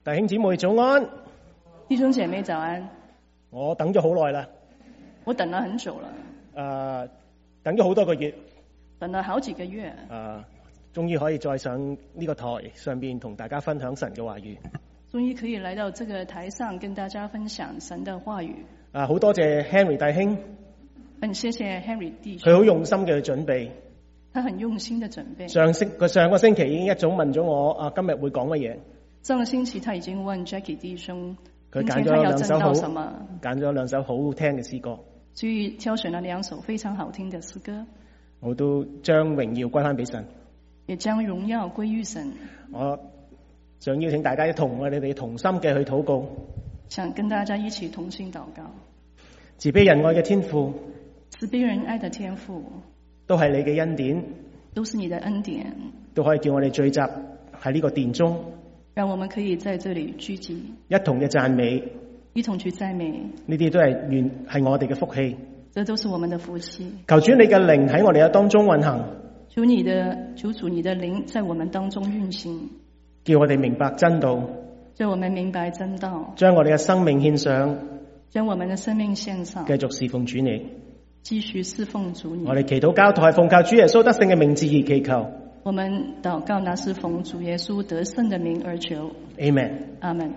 弟兄姊妹早安， 弟兄姐妹早安。 我等咗好耐啦， 我等了很久了， 等咗好多個月， 等了好幾個月， 終於可以再上呢個台上邊同大家分享神嘅話語。 終於可以來到這個台上跟大家分享神的話語。 好多謝 Henry 弟兄， 很謝謝 Henry 弟兄， 佢好用心嘅去準備。 他很用心的準備。 上個星期已經一早問咗我今日會講乜嘢。 上個星期他已經問 Jackie 弟兄， 佢今天他要證道什麼？ 揀咗兩首好好聽嘅詩歌， 所以挑選了兩首非常好聽的詩歌。 我都將榮耀歸翻俾神， 也將榮耀歸於神。 我想邀請大家一同我哋同心嘅去禱告， 想跟大家一起同心禱告。 慈悲仁愛嘅天父， 慈悲仁愛的天父， 都係你嘅恩典， 都是你的恩典， 都可以叫我哋聚集喺呢個殿中， 讓我們可以在這裡聚集， 一同嘅讚美， 一同去讚美。 呢啲都係我哋嘅福氣。 這都是我們的福氣。 求主你嘅靈喺我哋嘅當中運行， 求主你的靈在我們當中運行， 叫我哋明白真道， 叫我們明白真道， 將我哋嘅生命獻上， 將我們的生命獻上， 繼續侍奉主你， 繼續侍奉主你。 我哋祈禱交託係奉靠主耶穌得勝嘅名字而祈求。 我們禱告那是奉主耶穌得勝的名而求。 Amen。 阿門。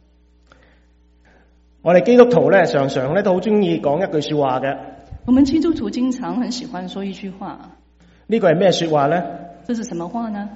我哋基督徒咧，常常咧都好中意講一句說話嘅。 我們基督徒經常很喜歡說一句話。 呢個係咩說話呢？ 這是什麼話呢？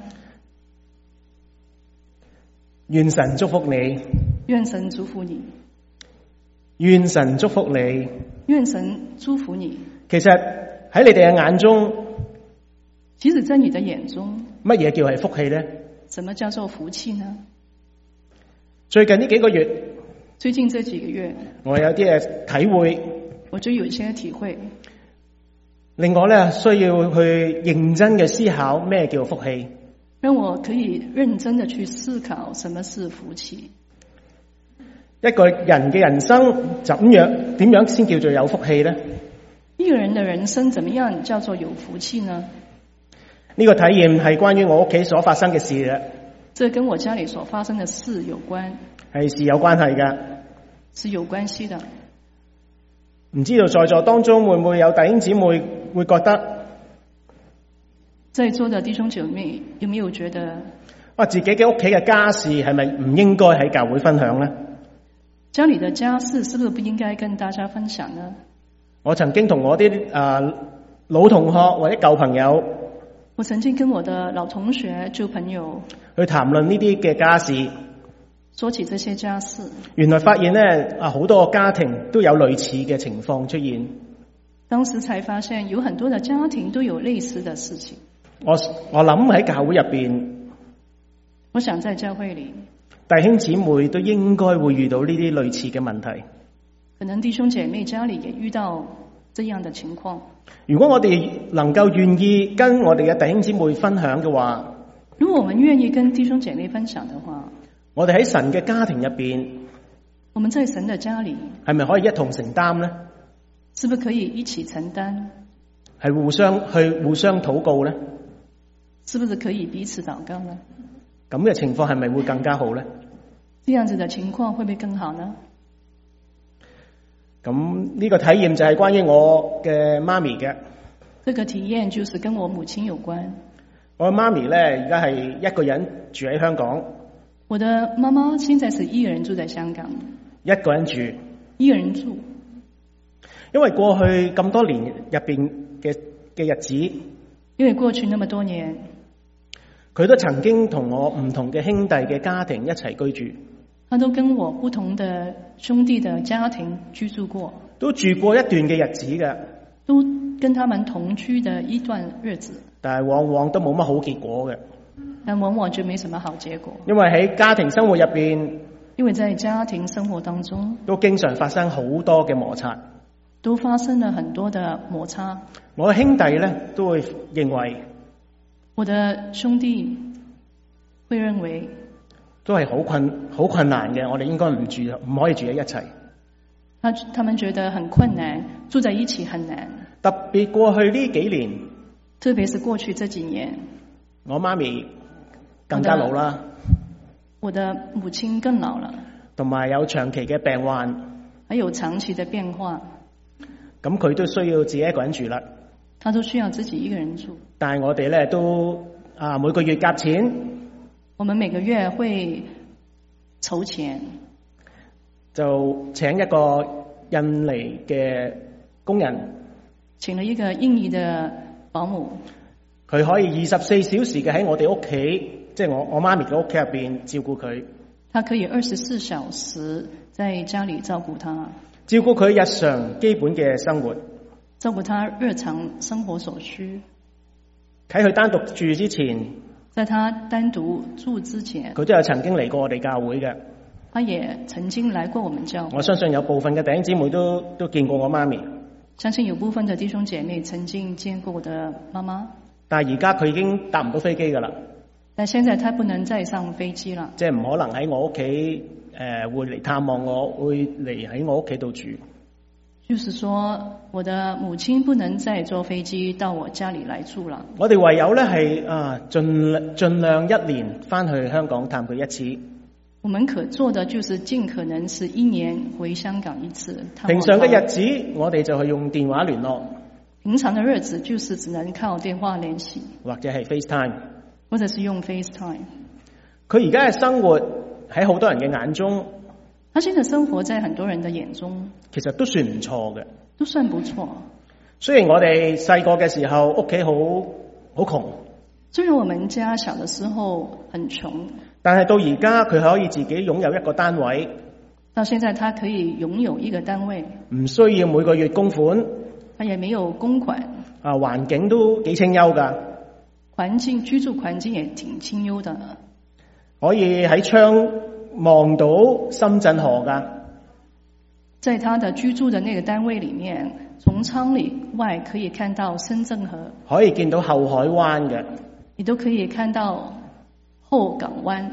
願神祝福你。 願神祝福你。 願神祝福你。 願神祝福你。 其實喺你哋嘅眼中， 其實在你的眼中， 乜嘢叫係福氣呢？ 什麼叫做福氣呢？ 最近呢幾個月， 最近這幾個月， 我有啲嘅體會， 我就有一些體會， 令我咧需要去認真嘅思考咩叫福氣， 讓我可以認真的去思考什麼是福氣。 一個人嘅人生點樣先叫做有福氣呢？ 一個人的人生怎麼樣叫做有福氣呢？ 呢個體驗係關於我屋企所發生嘅事嘅。 這跟我家裏所發生的事有關， 係有關係嘅， 是有關係的。 唔知道在座當中會唔會有弟兄姊妹會覺得， 在座的弟兄姐妹有沒有覺得， 自己嘅屋企嘅家事係咪唔應該喺教會分享呢？ 家裏的家事是不是不應該跟大家分享呢？ 我曾經同我啲老同學或者舊朋友， 我曾經跟我的老同學舊朋友去談論呢啲嘅家事， 說起這些家事， 原來發現咧好多個家庭都有類似嘅情況出現。 當時才發現有很多的家庭都有類似的事情。 我諗喺教會入邊， 我想在教會裏， 弟兄姊妹都應該會遇到呢啲類似嘅問題。 可能弟兄姐妹家裏也遇到這樣的情況。 如果我哋能夠願意跟我哋嘅弟兄姊妹分享嘅話， 如果我們願意跟弟兄姐妹分享的話， 我哋喺神嘅家庭入邊， 我們在神的家裏係咪可以一同承擔呢？ 是不是可以一起承擔？ 係互相禱告呢？ 是不是可以彼此禱告呢？ 咁嘅情況係咪會更加好呢？ 這樣子的情況會不會更好呢？ 咁呢個體驗就係關於我嘅媽咪嘅。 這個體驗就是跟我母親有關。 我媽咪咧而家係一個人住喺香港。 我的媽媽現在是一個人住在香港。 一個人住。 一個人住。 因為過去咁多年入邊嘅日子， 因為過去那麼多年， 佢都曾經同我唔同嘅兄弟嘅家庭一齊居住。 他都跟我不同的兄弟的家庭居住過， 都住過一段嘅日子嘅， 都跟他們同居的一段日子， 但係往往都冇乜好結果嘅， 但往往就沒什麼好結果。 因為喺家庭生活入邊， 因為在家庭生活當中， 都經常發生好多嘅摩擦， 都發生了很多的摩擦。 我嘅兄弟咧都會認為， 我的兄弟會認為， 都係好困難嘅，我哋應該唔可以住喺一齊。 他們覺得很困難，住在一起很難。 特別過去呢幾年， 特別是過去這幾年， 我媽咪更加老啦。 我的母親更老了， 同埋有長期嘅病患， 還有長期的變化， 咁佢都需要自己一個人住啦。 他都需要自己一個人住。 但係我哋咧都每個月夾錢， 我們每個月會籌錢， 就請一個印尼嘅工人， 請了一個印尼的保姆， 佢可以24小時嘅喺我哋屋企，即係我媽咪嘅屋企入邊照顧佢。 他可以24小時在家裏照顧他， 照顧佢日常基本嘅生活， 照顧他日常生活所需。 喺佢單獨住之前， 在他單獨住之前， 佢都有曾經嚟過我哋教會嘅。 他也曾經來過我們教會。 我相信有部分嘅弟兄姊妹都見過我媽咪。 相信有部分的弟兄姐妹曾經見過我的媽媽。 但係而家佢已經搭唔到飛機㗎啦。 但現在他不能再上飛機了。 即係唔可能喺我屋企會嚟探望我，會嚟喺我屋企度住。 就是說，我的母親不能再坐飛機到我家裏來住了。 我哋唯有咧係盡量一年翻去香港探佢一次。 我們可做的就是盡可能是1年回香港一次。 平常嘅日子，我哋就係用電話聯絡。 平常的日子就是只能靠電話聯繫， 或者係 FaceTime， 或者是用 FaceTime。 佢而家嘅生活喺好多人嘅眼中， 他現在生活在很多人的眼中， 其實都算唔錯嘅， 都算不錯。 雖然我哋細個嘅時候屋企好窮， 雖然我們家小的時候很窮， 但係到而家佢可以自己擁有一個單位， 到現在他可以擁有一個單位， 唔需要每個月供款， 他也沒有供款， 環境都幾清幽㗎， 居住環境也挺清幽的， 可以喺窗望到深圳河㗎。 在他的居住的那個單位裡面，從窗裡外可以看到深圳河， 可以見到後海灣嘅， 你都可以看到後港灣。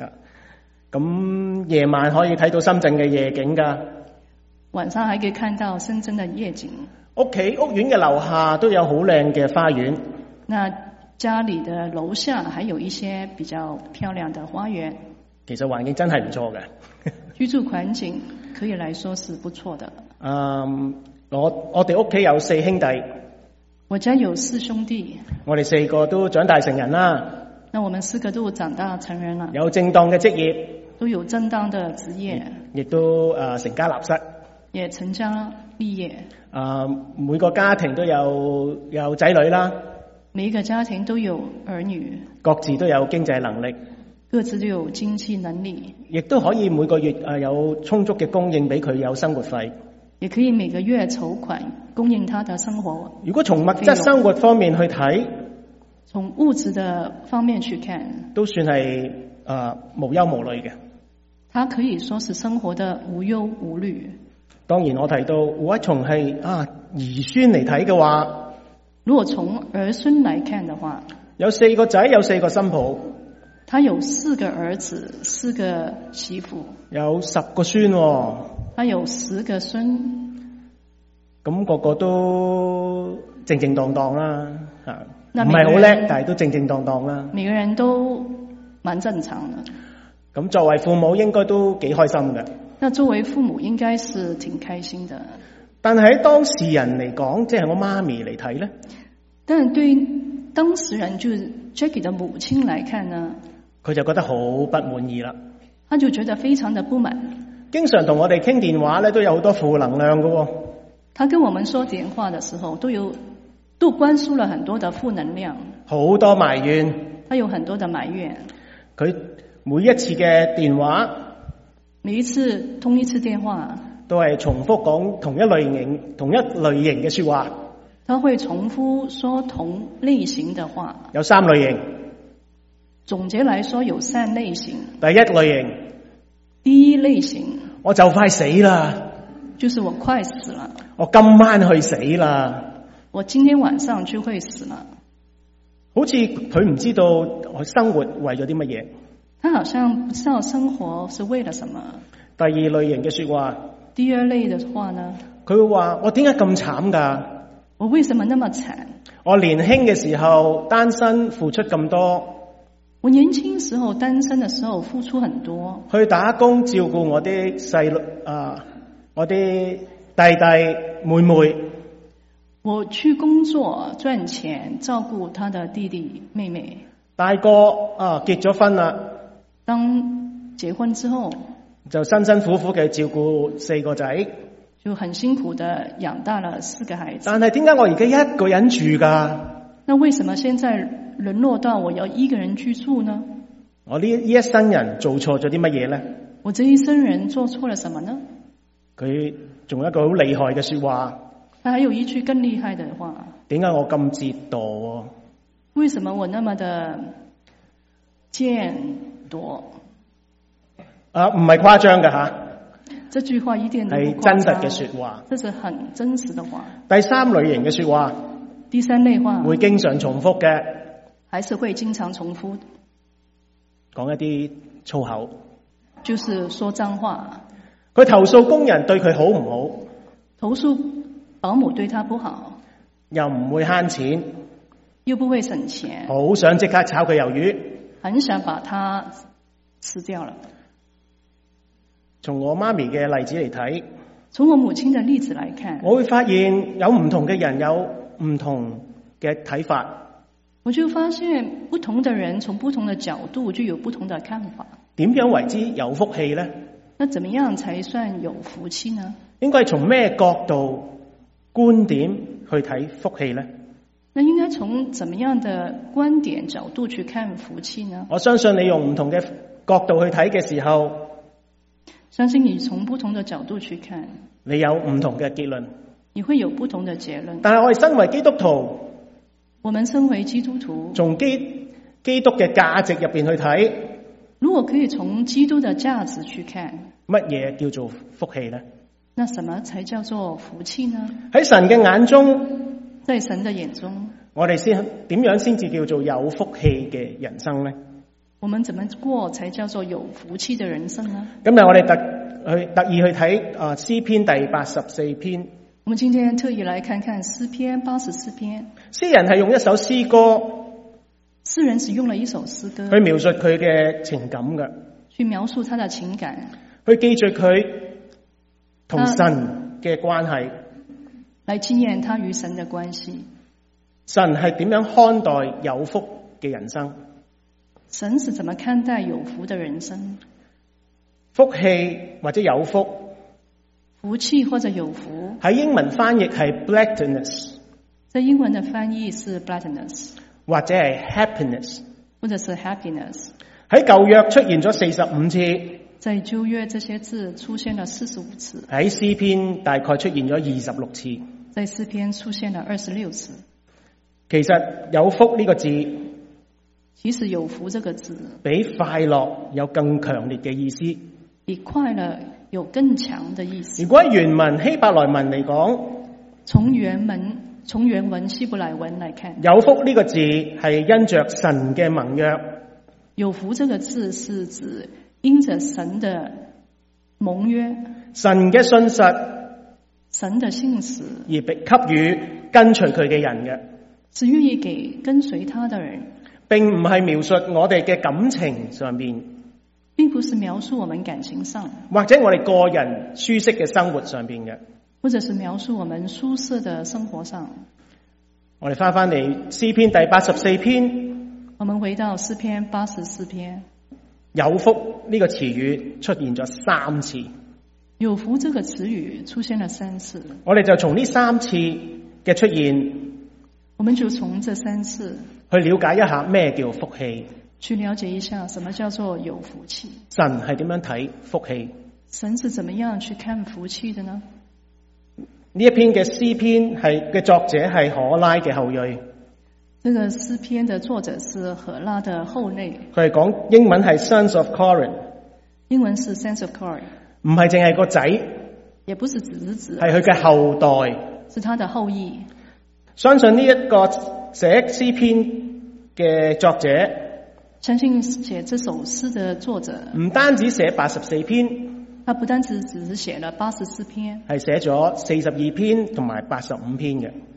咁夜晚可以睇到深圳嘅夜景㗎， 晚上還可以看到深圳的夜景。 屋苑嘅樓下都有好靚嘅花園。 那家裡的樓下還有一些比較漂亮的花園。 其實環境真係唔錯嘅。 居住環境可以來說是不錯的。 我哋屋企有4兄弟。 我家有4兄弟。 我哋4個都長大成人啦。 那我們4個都長大成人了。 有正當嘅職業。 都有正當的職業。 亦都成家立室。 也成家立業。 每個家庭都有仔女啦。 每一個家庭都有兒女。 各自都有經濟能力。 各自都有經濟能力。 亦都可以每個月有充足嘅供應俾佢有生活費。 也可以每個月籌款供應他的生活。 如果從物質生活方面去睇， 從物質的方面去看， 都算係無憂無慮嘅。 他可以說是生活的無憂無慮。 當然我提到，如果從係兒孫嚟睇嘅話， 如果從兒孫來看的話， 有4個仔，有4個新抱。 他有4個兒子，4個媳婦，有 10個孫喎。 他有10個孫， 咁個個都正正當當啦，唔係好叻，但係都正正當當啦。 每個人都蠻正常的。 咁作為父母應該都幾開心嘅。 那作為父母應該是挺開心的。 但係喺當事人嚟講，即係我媽咪嚟睇咧。 但係對當事人，就是 Jackie 的母親來看呢， 佢就覺得好不滿意啦。 他就覺得非常的不滿。 經常同我哋傾電話咧，都有好多負能量嘅。 他跟我們說電話的時候，都灌輸了很多的負能量， 好多埋怨。 他有很多的埋怨。 佢每一次嘅電話， 每一次通一次電話， 都係重複講同一類型嘅說話。 他會重複說同類型的話。 有3類型。 總結來說有3類型。 第一類型， 第一類型， 我就快死啦， 就是我快死了， 我今晚去死啦， 我今天晚上就會死了。 好似佢唔知道我生活為咗啲乜嘢。 他好像不知道生活是為了什麼。 第2類型嘅說話， 第2類的話呢， 佢會話我點解咁慘㗎？ 我為什麼那麼慘？ 我年輕嘅時候單身付出咁多， 我年輕時候單身的時候付出很多， 去打工照顧我啲細路我啲弟弟妹妹。 我去工作賺錢，照顧他的弟弟妹妹。 大個結咗婚啦， 當結婚之後就辛辛苦苦嘅照顧4個仔， 就很辛苦的養大了4個孩子。 但係點解我而家一個人住噶？ 那為什麼現在淪落到我要一個人居住呢？ 我呢一生人做錯咗啲乜嘢呢？ 我這一生人做錯了什麼呢？ 佢仲有一個好厲害嘅說話。 他還有一句更厲害的話。 點解我咁折墮？ 為什麼我那麼的賤惰？ 唔係誇張嘅吓。 這句話一點都不誇張， 係真實嘅說話。 這是很真實的話。 第3類型嘅說話。 第3類話會經常重複嘅。 還是會經常重複。 講一啲粗口。 就是說髒話。 佢投訴工人對佢好唔好？ 投訴保姆對他不好。 又唔會慳錢。 又不會省錢。 好想即刻炒佢魷魚。 很想把它吃掉了。 從我媽咪嘅例子嚟睇， 從我母親的例子來看， 我會發現有唔同嘅人有唔同嘅睇法。 我就發現不同的人從不同的角度就有不同的看法。 點樣為之有福氣呢？ 那怎麼樣才算有福氣呢？ 應該從咩角度、觀點去睇福氣呢？ 那應該從怎麼樣的觀點角度去看福氣呢？ 我相信你用唔同嘅角度去睇嘅時候， 相信你從不同的角度去看， 你有唔同嘅結論， 你會有不同的結論。 但係我哋身為基督徒， 我們身為基督徒， 從基督嘅價值入邊去睇， 如果可以從基督的價值去看， 乜嘢叫做福氣呢？ 那什麼才叫做福氣呢？ 喺神嘅眼中， 在神的眼中， 我哋點樣先至叫做有福氣嘅人生呢？ 我們怎麼過才叫做有福氣的人生呢？ 今日我哋特意去睇詩篇第84篇。 我們今天特意來看看詩篇84篇。 詩人係用一首詩歌， 詩人是用了一首詩歌去描述佢嘅情感嘅， 去描述他的情感， 去記住佢同神嘅關係， 來紀念他與神的關係。 神係點樣看待有福嘅人生？ 神是怎麼看待有福的人生？ 福氣或者有福， 福氣或者有福， 喺英文翻譯係 blessedness， 在英文的翻譯是 blessedness， 或者係 happiness， 或者是 happiness。 喺舊約出現咗45次， 在舊約這些字出現了45次， 喺詩篇大概出現咗26次， 在詩篇出現了26次。 其實有福呢個字， 其實有福這個字比快樂有更強烈嘅意思， 比快樂有更強的意思。 如果原文希伯來文嚟講， 從原文希伯來文來看， 有福呢個字係因着神嘅盟約。 有福這個字是指因着神的盟約， 神嘅信實， 神的信實而被給予跟隨佢嘅人嘅， 是願意給跟隨他的人， 並唔係描述我哋嘅感情上面， 並不是描述我們感情上， 或者我哋個人舒適嘅生活上邊嘅， 或者是描述我們舒適的生活上。 我哋翻嚟詩篇第84篇， 我們回到詩篇84篇， 有福呢個詞語出現咗3次。 有福這個詞語出現了3次。 我哋就從呢3次嘅出現， 我們就從這3次去了解一下咩叫福氣， 去了解一下什麼叫做有福氣。 神係點樣睇福氣？ 神是怎麼樣去看福氣的呢？ 呢一篇嘅詩篇嘅作者係可拉嘅後裔。 這個詩篇的作者是可拉的後裔。 佢係講英文係 Sons of Korah， 英文是 Sons of Korah， 唔係淨係個仔， 也不是只是子， 係佢嘅後代， 是他的後裔。 相信呢一個寫詩篇嘅作者， 相信寫這首詩的作者唔單止寫84篇， 他不單只是寫了84篇， 係寫咗42篇同埋85篇嘅。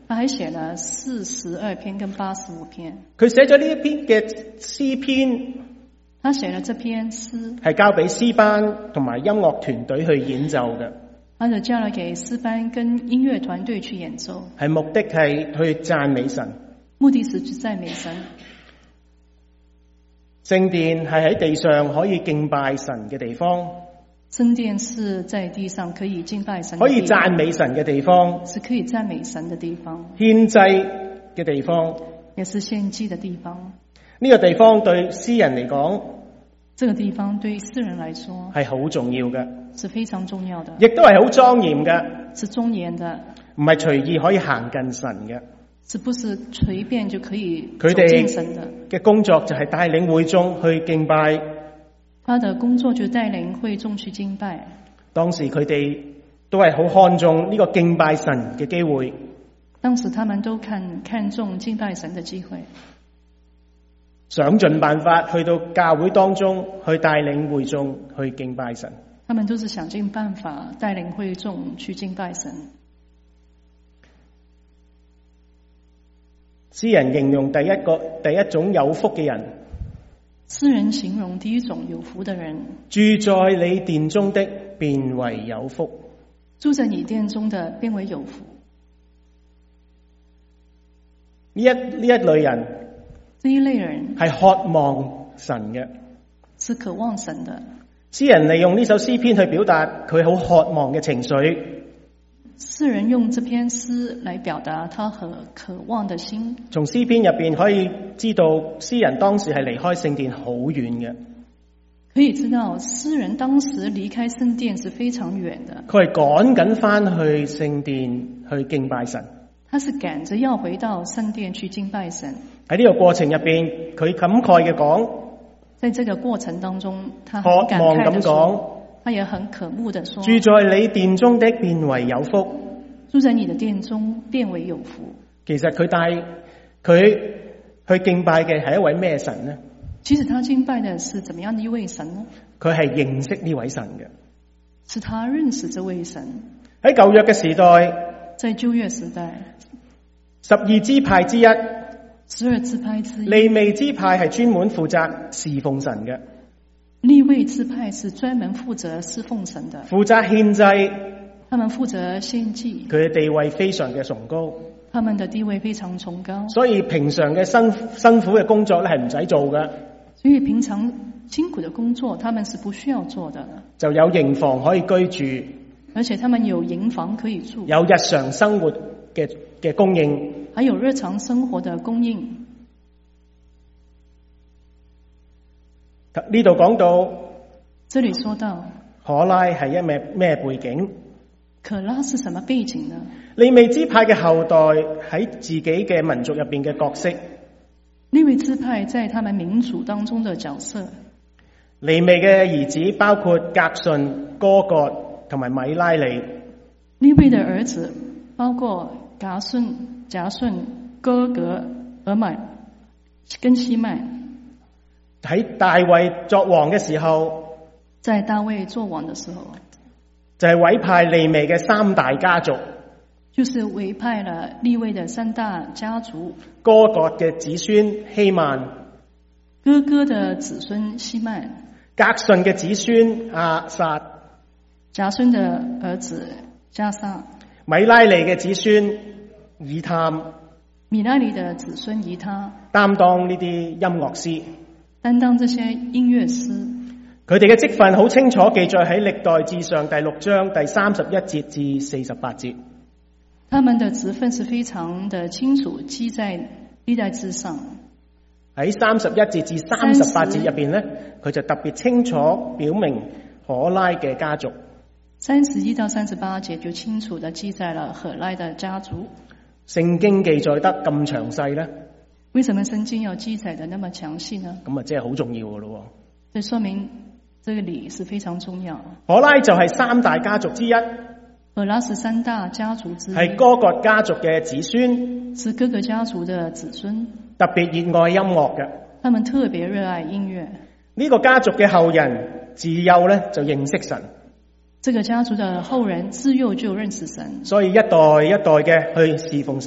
他還寫了42篇跟85篇。 佢寫咗呢一篇嘅詩篇， 他寫了這篇詩係交俾詩班同埋音樂團隊去演奏嘅。 他就交了給詩班跟音樂團隊去演奏， 係目的係去讚美神。 目的是去讚美神。 聖殿係喺地上可以敬拜神嘅地方， 聖殿是在地上可以敬拜神的可地方， 以讚美神嘅地方， 是可以讚美神的地方， 獻祭嘅地方， 也是獻祭的地方。 呢個地方對詩人嚟講， 這個地方對詩人來說係好重要嘅， 是非常重要的， 亦都係好莊嚴嘅， 是莊嚴的， 唔係隨意可以行近神嘅。 是不是隨便就可以走進神的？ 佢哋嘅工作就係帶領會眾去敬拜。 他的工作就帶領會眾去敬拜。 當時佢哋都係好看重呢個敬拜神嘅機會。 當時他們都看重敬拜神的機會， 想盡辦法去到教會當中去帶領會眾去敬拜神。 他們都是想盡辦法帶領會眾去敬拜神。 詩人形容第一種有福嘅人， 詩人形容第一種有福的人， 住在你殿中的便為有福。 住在你殿中的便為有福。 呢一類人， 這一類人係渴望神嘅， 是渴望神的。 詩人利用呢首詩篇去表達佢好渴望嘅情緒。 詩人用這篇詩來表達他很渴望的心。 從詩篇入邊可以知道，詩人當時係離開聖殿好遠嘅。 可以知道，詩人當時離開聖殿是非常遠的。 佢係趕緊翻去聖殿去敬拜神。 他是趕着要回到聖殿去敬拜神。 喺呢個過程入邊，佢感慨嘅講， 在這個過程當中，他渴很感望慨的咁講， 說，他也很渴慕的說， 住在你殿中的便為有福。 住在你的殿中便為有福。 其實佢帶佢去敬拜嘅係一位咩神呢？ 其實他敬拜的是怎麼樣的一位神呢？ 佢係認識呢位神嘅， 是他認識這位神。 喺舊約嘅時代， 在舊約時代 12支派之一 ，12支派之一， 利未支派係專門負責侍奉神嘅。 利未支派是專門負責侍奉神的， 負責獻祭， 他們負責獻祭， 佢嘅地位非常嘅崇高， 他們的地位非常崇高， 所以平常嘅辛苦嘅工作咧係唔使做嘅， 所以平常辛苦的工作他們是不需要做的， 就有營房可以居住， 而且他們有營房可以住， 有日常生活嘅供應， 還有日常生活的供應。 呢度講到， 這裡說到可拉係一咩背景？ 可拉是什麼背景呢？ 利未支派嘅後代喺自己嘅民族入邊嘅角色。 利未支派在他們民族當中的角色。 利未嘅兒子包括革順、哥葛同埋米拉利。 利未的兒子包括革順、哥葛、俄米跟西麥。 喺大衛作王嘅時候， 在大衛作王的時候， 就係委派利未嘅三大家族， 就是委派了利未的三大家族。 哥葛嘅子孫希曼， 哥哥的子孫希曼， 革順嘅子孫亞撒， 革順的兒子迦薩， 米拉利嘅子孫以探， 米拉利的子孫以他，擔當呢啲音樂師， 擔當這些音樂師。 佢哋嘅職分好清楚記載喺歷代志上第6章第31節至48節。 他們的職分是非常的清楚記在歷代志上。 喺31節至38節入邊咧，佢就特別清楚表明可拉嘅家族。 31到38節就清楚地記載了可拉的家族。 聖經記載得咁詳細咧？ 為什麼聖經要記載得那麼詳細呢？ 咁啊，即係好重要噶咯。 這說明這個理是非常重要。 可拉就係三大家族之一。 可拉是三大家族之一， 係哥葛家族嘅子孫， 是哥葛家族的子孫， 特別熱愛音樂嘅。 他們特別熱愛音樂。 呢個家族嘅後人自幼咧就認識神。 這個家族的後人自幼就認識神， 所以一代一代嘅去侍奉神。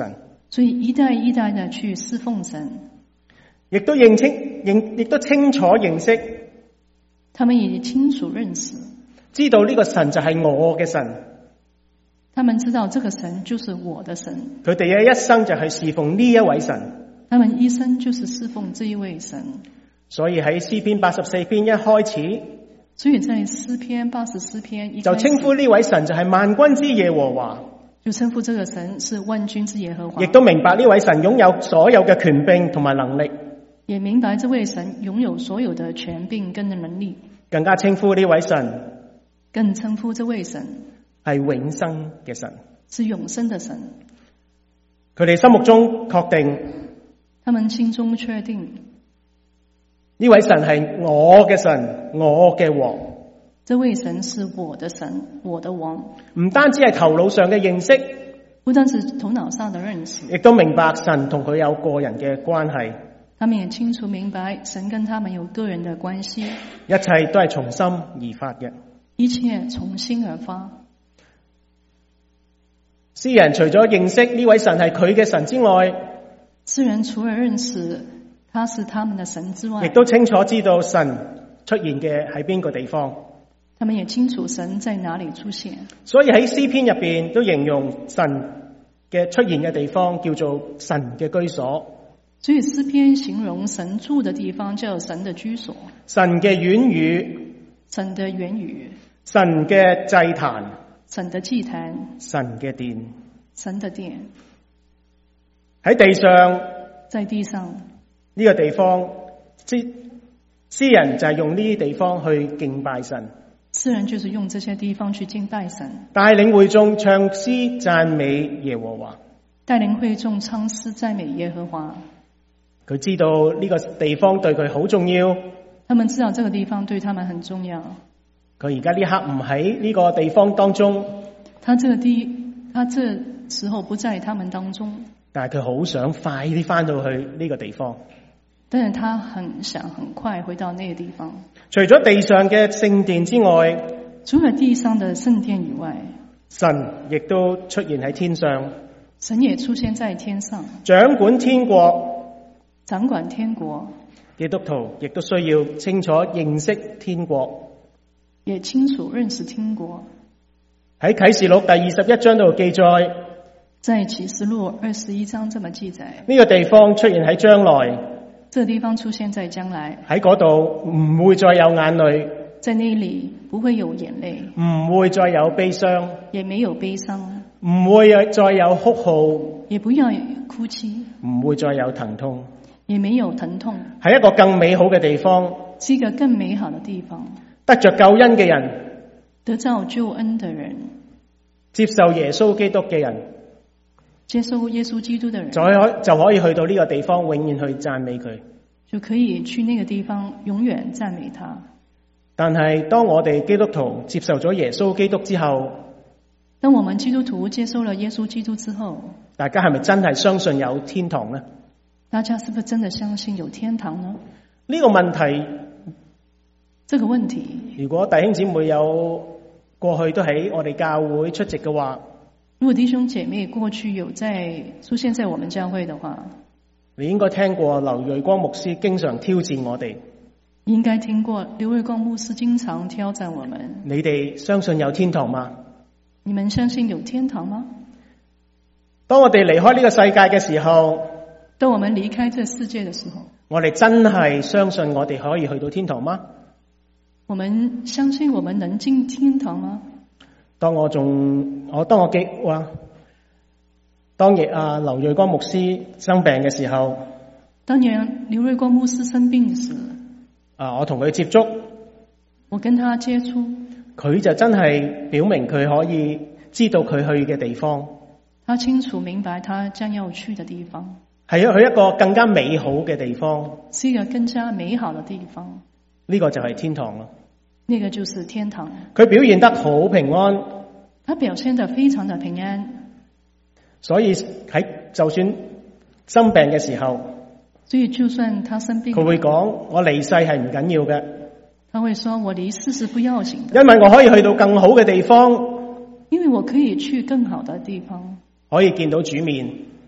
所以一代一代的去侍奉神， 亦都清楚認識， 他們也清楚認識， 知道呢個神就係我嘅神。 他們知道這個神就是我的神， 佢哋嘅一生就係侍奉呢一位神。 他們一生就是侍奉這一位神。 所以喺詩篇84篇一開始， 所以在詩篇84篇一開始就稱呼呢位神就係萬軍之耶和華， 就稱呼這個神是萬軍之耶和華， 亦都明白呢位神擁有所有嘅權柄同埋能力， 也明白這位神擁有所有的權柄跟能力， 更加稱呼呢位神， 更稱呼這位神係永生嘅神， 是永生的神。 佢哋心目中確定， 他們心中確定呢位神係我嘅神，我嘅王。 這位神是我的神，我的王。 唔單止係頭腦上嘅認識， 不單是頭腦上的認識， 亦都明白神同佢有個人嘅關係。 他們也清楚明白神跟他們有個人的關係， 一切都係從心而發嘅， 一切從心而發。 詩人除咗認識呢位神係佢嘅神之外， 詩人除了認識他是他們的神之外， 亦都清楚知道神出現嘅喺邊個地方。 他們也清楚神在哪裡出現。 所以喺詩篇入邊都形容神嘅出現嘅地方叫做神嘅居所。 所以詩篇形容神住的地方叫神的居所， 神嘅院宇， 神的園宇， 神嘅祭壇， 神的祭壇， 神嘅殿， 神的殿。 喺地上， 在地上呢個地方，詩人就係用呢啲地方去敬拜神。 詩人就是用這些地方去敬拜神， 帶領會眾唱詩讚美耶和華， 帶領會眾唱詩讚美耶和華。 佢知道呢個地方對佢好重要， 他們知道這個地方對他們很重要。 佢而家呢刻唔喺呢個地方當中， 他這時候不在他們當中， 但係佢好想快啲翻到去呢個地方。 但是他很想很快回到那個地方。 除咗地上嘅聖殿之外， 除了地上的聖殿以外， 神亦都出現喺天上， 神也出現在天上， 掌管天國， 掌管天國。 基督徒亦都需要清楚認識天國， 也清楚認識天國。 喺啟示錄第21章度記載， 在啟示錄21章這麼記載， 呢個地方出現喺將來， 這個地方出現在將來， 喺嗰度唔會再有眼淚， 在那裡不會有眼淚， 唔會再有悲傷， 也沒有悲傷， 唔會再有哭號， 也不要哭泣， 唔會再有疼痛， 也沒有疼痛， 係一個更美好嘅地方， 是一個更美好的地方。 得着救恩嘅人， 得到救恩的人， 接受耶穌基督嘅人， 接受耶穌基督的人， 就可以去到呢個地方，永遠去讚美佢。 就可以去那個地方永遠讚美他。 但係當我哋基督徒接受咗耶穌基督之後， 當我們基督徒接受了耶穌基督之後， 大家係咪真係相信有天堂呢？ 大家是不是真的相信有天堂呢？ 呢個問題， 這個問題， 如果弟兄姊妹有過去都喺我哋教會出席嘅話， 如果弟兄姐妹過去有出現在我們教會的話， 你應該聽過劉瑞光牧師經常挑戰我哋。 應該聽過劉瑞光牧師經常挑戰我們。 你哋相信有天堂嗎？ 你們相信有天堂嗎？ 當我哋離開呢個世界嘅時候， 當我們離開這世界的時候， 我哋真係相信我哋可以去到天堂嗎？ 我們相信我們能進天堂嗎？當日劉瑞光牧師生病嘅時候， 當年劉瑞光牧師生病時， 我同佢接觸， 我跟他接觸， 佢就真係表明佢可以知道佢去嘅地方， 他清楚明白他將要去的地方， 係去一個更加美好嘅地方， 是一個更加美好的地方。 呢個就係天堂咯。 那個就是天堂。 佢表現得好平安， 他表現得非常的平安。 所以就算生病嘅時候， 所以就算他生病， 佢會講我離世係唔緊要嘅。 他會說我離世是不要緊的， 因為我可以去到更好嘅地方， 因為我可以去更好的地方， 可以見到主面，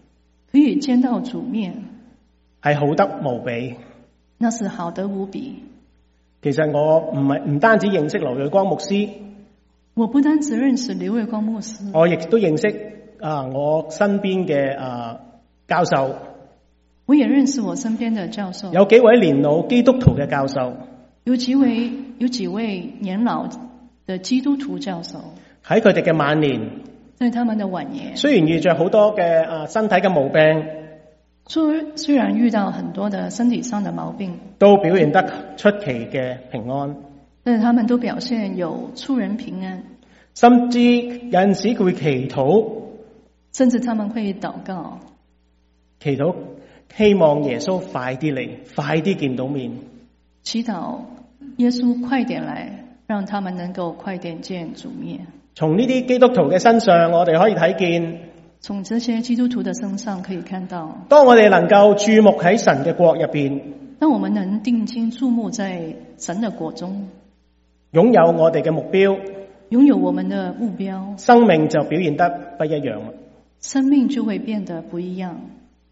可以見到主面， 係好得無比。 那是好得無比。 其實我唔單止認識劉瑞光牧師， 我不單只認識劉瑞光牧師， 我亦都認識我身邊嘅教授， 我也認識我身邊的教授， 有幾位年老基督徒嘅教授， 有幾位年老的基督徒教授， 喺佢哋嘅晚年， 在他們的晚年， 雖然遇着好多嘅身體嘅毛病， 雖然遇到很多的身體上的毛病， 都表現得出奇嘅平安， 但是他們都表現有出人平安， 甚至有陣時佢會祈禱， 甚至他們會禱告， 祈禱希望耶穌快啲嚟，快啲見到面， 祈禱耶穌快點來，讓他們能夠快點見主面。 從呢啲基督徒嘅身上，我哋可以睇見， 從這些基督徒的身上可以看到， 當我哋能夠注目喺神嘅國入邊， 當我們能定睛注目在神的國中， 擁有我哋嘅目標， 擁有我們的目標， 生命就表現得不一樣。 生命就會變得不一樣。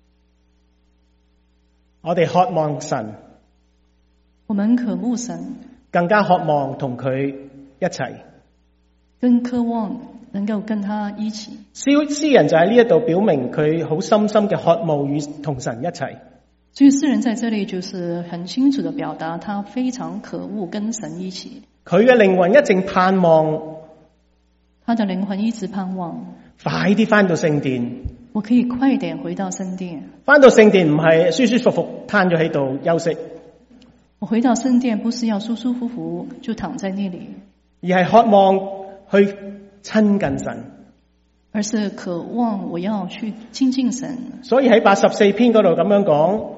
我哋渴望神， 我們渴慕神， 更加渴望同佢一齊。 更渴望能夠跟他一起。 詩人就喺呢一度表明佢好深深嘅渴慕與同神一齊。 所以詩人在這裡就是很清楚地表達，他非常渴慕跟神一起。 佢嘅靈魂一直盼望， 他的靈魂一直盼望， 快啲返到聖殿。 我可以快點回到聖殿。 返到聖殿唔係舒舒服服攤咗喺度休息， 我回到聖殿不是要舒舒服服就躺在那裡， 而係渴望去親近神， 而是渴望我要去親近神。 所以喺84篇嗰度咁樣講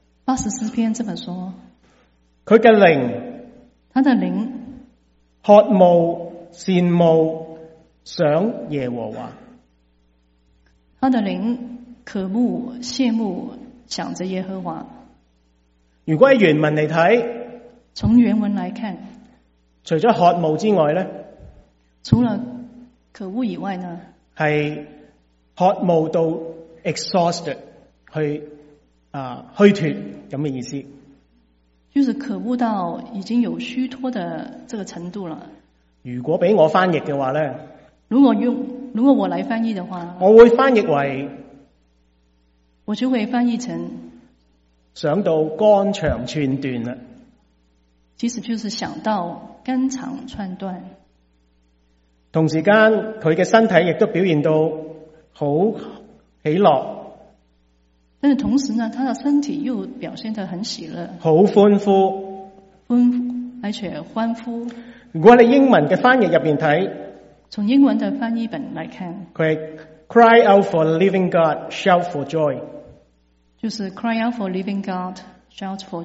，84篇這麼說， 佢嘅靈， 他的靈渴慕、羨慕、想耶和華。 他的靈渴慕、羨慕、想着耶和華。 如果喺原文嚟睇， 從原文來看， 除咗渴慕之外咧， 除了渴慕以外呢， 係渴慕到 exhausted 去虛脫咁嘅意思。 就是渴慕到已經有虛脫的這個程度了。 如果俾我翻譯嘅話咧， 如果我來翻譯的話， 我會翻譯為， 我就會翻譯成想到肝腸寸斷啦。 其實就是想到肝腸寸斷。 同時間佢嘅身體亦都表現到好喜樂， 但是同時呢，他的身體又表現得很喜樂， 好歡呼， 而且歡呼。 如果你英文嘅翻譯入邊睇， 從英文的翻譯本來看， 佢係 cry out for the living God, shout for joy， 就是 cry out for living God, shout for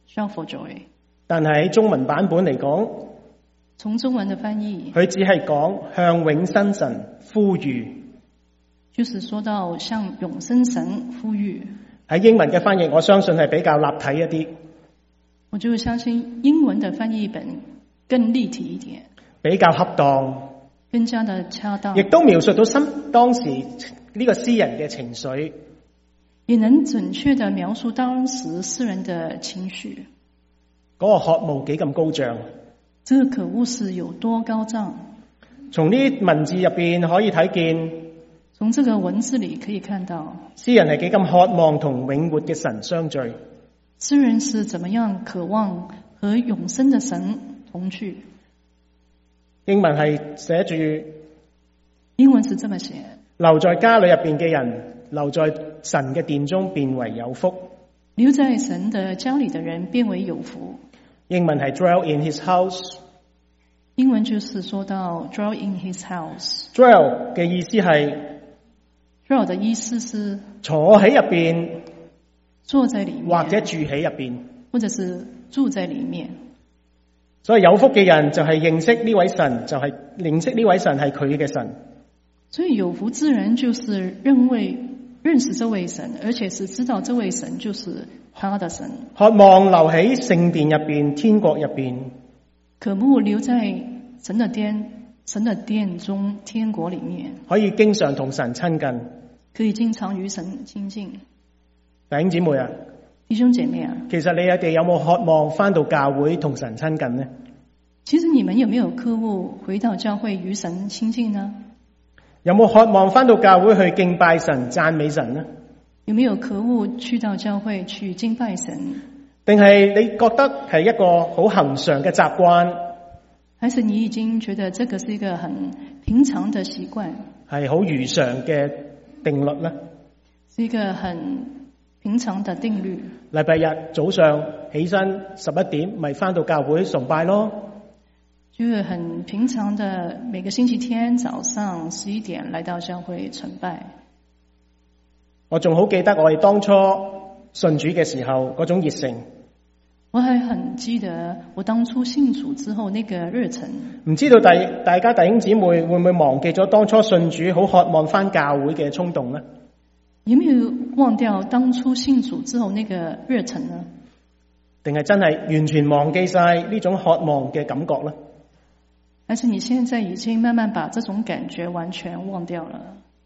joy。 但係喺中文版本嚟講， 從中文的翻譯， 佢只係講向永生神呼籲， 就是說到向永生神呼籲。 喺英文嘅翻譯，我相信係比較立體一啲， 我就相信英文的翻譯本更立體一點， 比較恰當， 更加的恰當， 亦都描述到當時呢個詩人嘅情緒， 也能準確地描述當時詩人的情緒。 嗰個渴慕幾咁高漲， 這個渴慕是有多高漲？ 從呢文字入邊可以睇見， 從這個文字裏可以看到， 詩人係幾咁渴望同永活嘅神相聚。 詩人是怎麼樣渴望和永生的神同聚？ 英文係寫住， 英文是這麼寫： 留在家裏入邊嘅人，留在神嘅殿中變為有福。 留在神的家裏的人變為有福。 英文係 dwell in his house。 英文就是說到 dwell in his house。 dwell 嘅意思係 dwell 的意思是坐喺入邊， 坐在裏面， 或者住喺入邊， 或者是住在裏面。 所以有福嘅人就係認識呢位神，就係認識呢位神係佢嘅神。 所以有福之人就是認識這位神，而且是知道這位神就是他的神。 渴望留喺聖殿入邊，天國入邊， 渴慕留在神的殿中，天國裏面， 可以經常同神親近， 可以經常與神親近。 弟兄姊妹啊， 弟兄姐妹啊， 其實你哋有冇渴望返到教會同神親近呢？ 其實你們有沒有渴望回到教會與神親近呢？ 有冇渴望返到教會去敬拜神、讚美神呢？ 有沒有渴望去到教會去敬拜神？ 定係你覺得係一個好恆常嘅習慣？ 還是你已經覺得這個是一個很平常的習慣？係好如常嘅定律呢？ 是一個很平常的定律。 禮拜日早上起身11點，咪返到教會崇拜咯。 就是很平常的，每個星期天早上11點來到教會崇拜。 我仲好記得我哋當初信主嘅時候嗰種熱誠。 我還很記得我當初信主之後那個熱忱。唔知道大家弟兄姊妹會唔會忘記咗當初信主好渴望返教會嘅衝動呢？ 有沒有忘掉當初信主之後那個熱忱呢？ 定係真係完全忘記晒呢種渴望嘅感覺呢？ 還是你現在已經慢慢把這種感覺完全忘掉了？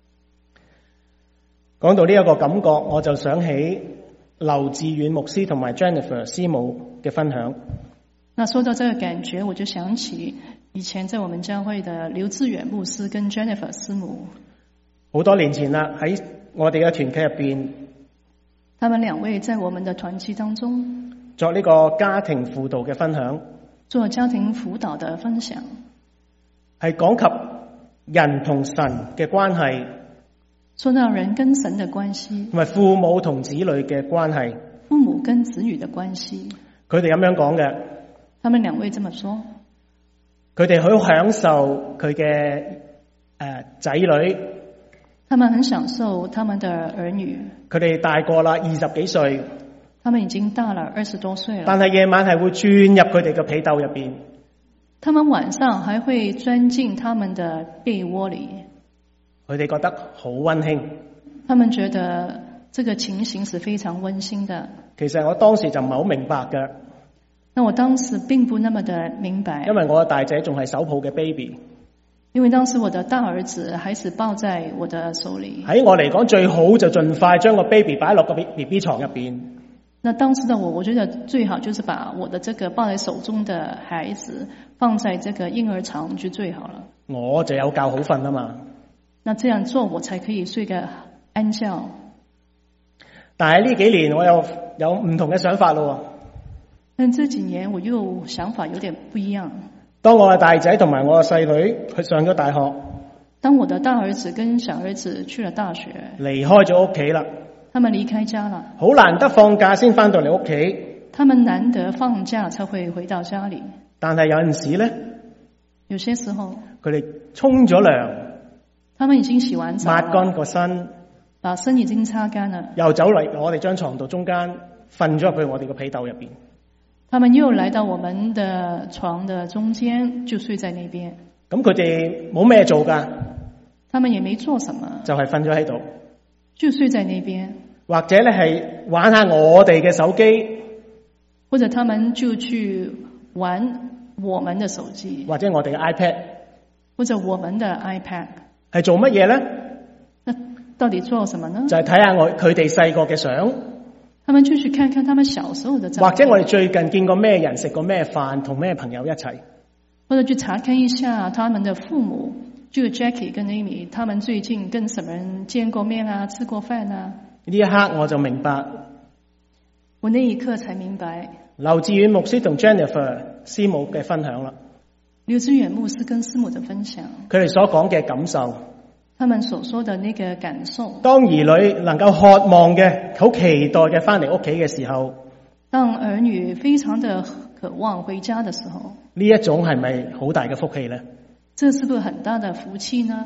講到呢一個感覺，我就想起劉志遠牧師同埋 Jennifer 師母嘅分享。 那說到這個感覺，我就想起以前在我們教會的劉志遠牧師跟 Jennifer 師母。 好多年前啦，喺我哋嘅團契入邊， 他們兩位在我們的團契當中作呢個家庭輔導嘅分享， 做家庭輔導的分享。 係講及人同神嘅關係， 說到人跟神的關係， 同埋父母同子女嘅關係， 父母跟子女的關係。 佢哋咁樣講嘅， 他們兩位這麼說， 佢哋好享受佢嘅仔女， 他們很享受他們的兒女， 佢哋大個啦，20幾歲， 他們已經大了20多歲了， 但係夜晚係會鑽入佢哋嘅被竇入邊。 他們晚上還會鑽進他們的被窩裏， 佢哋覺得好溫馨。 他們覺得這個情形是非常溫馨的。 其實我當時就唔係好明白嘅。 那我當時並不那麼的明白， 因為我嘅大仔仲係手抱嘅 baby。 因為當時我的大兒子還是抱在我的手裏。 喺我嚟講，最好就盡快將個 baby 擺落個 BB 床入邊。 那當時的我覺得最好就是把我的這個抱在手中的孩子放在這個嬰兒床就最好了。 我就有覺好瞓啊嘛。 那這樣做我才可以睡個安覺。 但係呢幾年我又有唔同嘅想法咯。 但這幾年我又想法有點不一樣。 當我嘅大仔同埋我嘅細女去上咗大學， 當我的大兒子跟小兒子去了大學， 離開咗屋企啦。 他們離開家了， 好難得放假先翻到嚟屋企。 他們難得放假才會回到家裏。 但係有陣時咧， 有些時候佢哋沖咗涼， 他們已經洗完澡， 抹乾個身， 把身已經擦乾了， 又走嚟我哋張床度中間瞓咗入去我哋個被竇入邊。 他們又來到我們的床的中間，就睡在那邊。 咁佢哋冇咩做噶， 他們也沒做什麼， 就係瞓咗喺度， 就睡在那邊。 或者咧係玩下我哋嘅手機， 或者他們就去玩我們的手機， 或者我哋嘅 iPad， 或者我們的 iPad。 係做乜嘢咧？ 那到底做什麼呢？ 就係睇下佢哋細個嘅相， 他們就去看看他們小時候的照片， 或者我哋最近見過咩人，食過咩飯，同咩朋友一齊， 或者去查看一下他們的父母，就 Jackie 跟 Amy， 他們最近跟什麼人見過面啊，吃過飯啊。 呢一刻我就明白， 我那一刻才明白劉志遠牧師同 Jennifer 師母嘅分享啦。 劉志遠牧師跟師母的分享， 佢哋所講嘅感受， 他們所說的那個感受。 當兒女能夠渴望嘅、好期待嘅翻嚟屋企嘅時候， 當兒女非常的渴望回家的時候， 呢一種係咪好大嘅福氣呢？ 這是不是很大的福氣呢？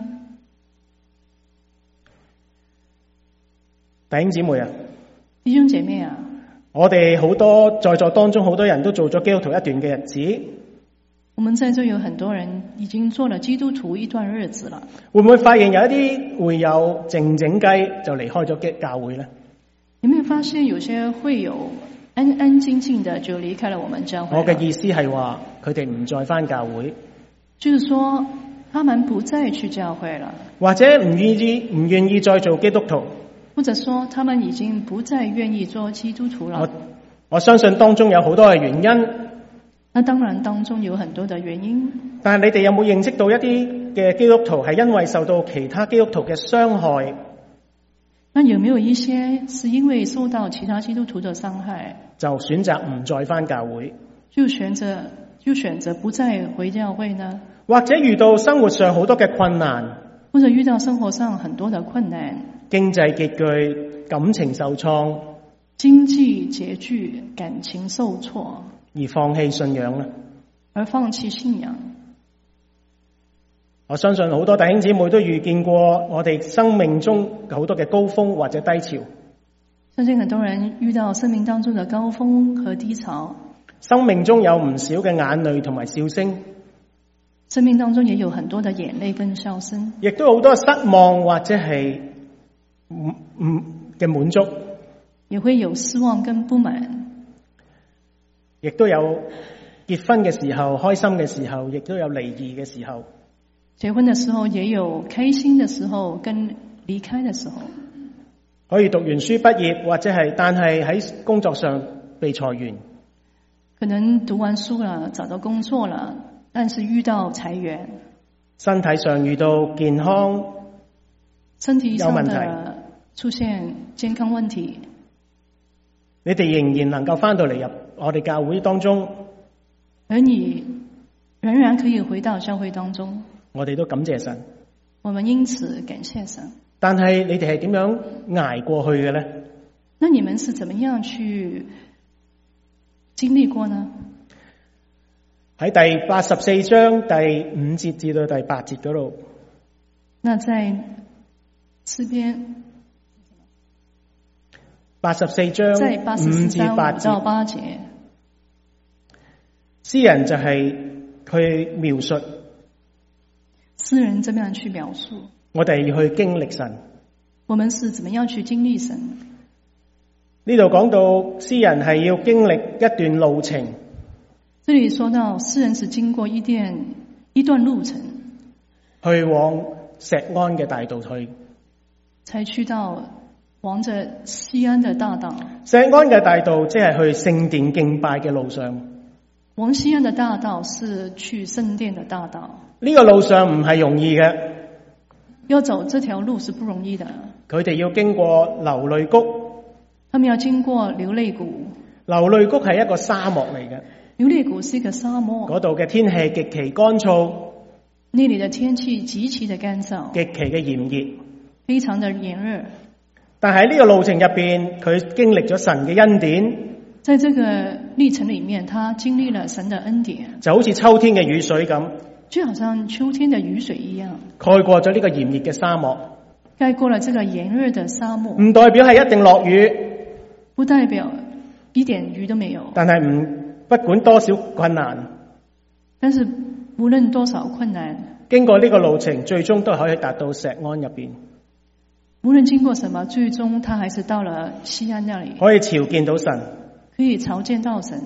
弟兄姊妹啊， 弟兄姐妹啊， 我哋好多在座當中好多人都做咗基督徒一段嘅日子。 我們在座有很多人已經做了基督徒一段日子了。 會唔會發現有一啲會有靜靜雞就離開咗教會呢？ 有沒有發現有些會有安安靜靜的就離開了我們教會？ 我嘅意思係話佢哋唔再返教會， 就是說他們不再去教會了， 或者唔願意再做基督徒， 或者說他們已經不再願意做基督徒了。 我相信當中有好多嘅原因。 那當然當中有很多的原因， 但係你哋有冇認識到一啲嘅基督徒係因為受到其他基督徒嘅傷害， 那有沒有一些是因為受到其他基督徒的傷害， 就選擇唔再返教會， 就選擇不再回教會呢？ 或者遇到生活上好多嘅困難， 或者遇到生活上很多的困難， 經濟拮據，感情受創， 經濟拮據，感情受挫， 而放棄信仰呢？ 而放棄信仰。 我相信好多弟兄姊妹都遇見過我哋生命中好多嘅高峰或者低潮。 相信很多人遇到生命當中的高峰和低潮， 生命中有唔少嘅眼淚同埋笑聲， 生命當中也有很多的眼淚跟笑聲， 亦都好多失望或者係嘅滿足， 也會有失望跟不滿， 亦都有結婚嘅時候開心嘅時候，亦都有離異嘅時候。 結婚的時候也有開心的時候跟離開的時候， 可以讀完書畢業，或者係但係喺工作上被裁員， 可能讀完書了，找到工作了，但是遇到裁員， 身體上遇到健康身體上有問題， 的出現健康問題， 你哋仍然能夠返到嚟入我哋教會當中， 而你仍然可以回到教會當中， 我哋都感謝神。 我們因此感謝神。 但係你哋係點樣捱過去嘅呢？ 那你們是怎麼樣去經歷過呢？ 喺第84章第5節至到第8節嗰度， 那在詩篇 84章在84 5至章 8 5到節， 8節， 詩人就係佢描述詩人怎麼樣去描述我哋要去經歷神。 我們是怎麼樣去經歷神？ 呢度講到詩人係要經歷一段路程， 這裡說到詩人是經過一段路程， 去往錫安嘅大道去。 才去到往着西安的大道。 錫安嘅大道即係去聖殿敬拜嘅路上。 往西安的大道是去聖殿的大道。 呢個路上唔係容易嘅， 要走這條路是不容易的。 佢哋要經過流淚谷， 他們要經過流淚谷。 流淚谷係一個沙漠嚟嘅， 流淚谷是一個沙漠， 嗰度嘅天氣極其乾燥， 那裡的天氣極其的乾燥， 極其嘅炎熱， 非常的炎熱。 但係呢個路程入邊，佢經歷咗神嘅恩典， 在這個歷程裡面，他經歷了神的恩典， 就好似秋天嘅雨水咁， 就好像秋天的雨水一樣， 蓋過咗呢個炎熱嘅沙漠。 蓋過了這個炎熱的沙漠， 唔代表係一定落雨， 不代表一點雨都沒有。 但係不管多少困難， 但是無論多少困難， 經過呢個路程，最終都可以達到錫安入邊。 無論經過什麼，最終他還是到了西安那裡， 可以朝見到神， 可以朝見到神。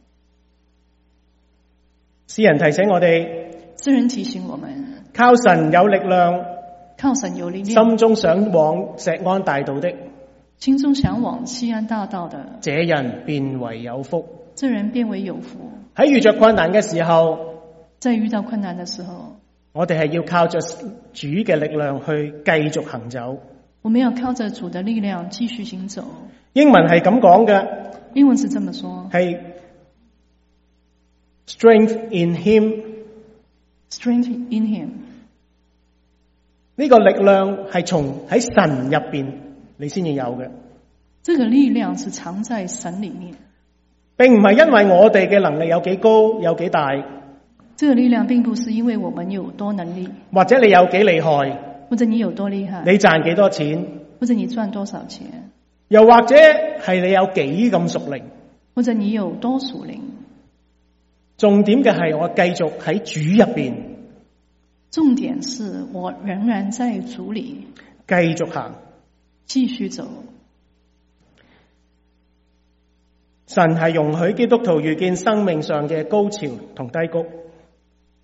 詩人提醒我哋， 詩人提醒我們， 靠神有力量， 靠神有力量， 心中想往錫安大道的， 心中想往西安大道的， 這人便為有福。 這人便為有福。 喺遇着困難嘅時候， 在遇到困難的時候， 我哋係要靠着主嘅力量去繼續行走。 我們要靠着主的力量繼續行走。 英文係咁講嘅， 英文是這麼說， 係 strength in him， strength in him。 呢個力量係從喺神入邊你先至有嘅。 這個力量是藏在神裡面， 並唔係因為我哋嘅能力有幾高有幾大， 這個力量並不是因為我們有多能力， 或者你有幾厲害， 或者你有多厲害， 你賺幾多錢， 或者你賺多少錢， 又或者係你有幾咁屬靈， 或者你有多屬靈。 重點嘅係我繼續喺主入邊， 重點是我仍然在主裡繼續行， 繼續走。 神係容許基督徒遇見生命上嘅高潮同低谷。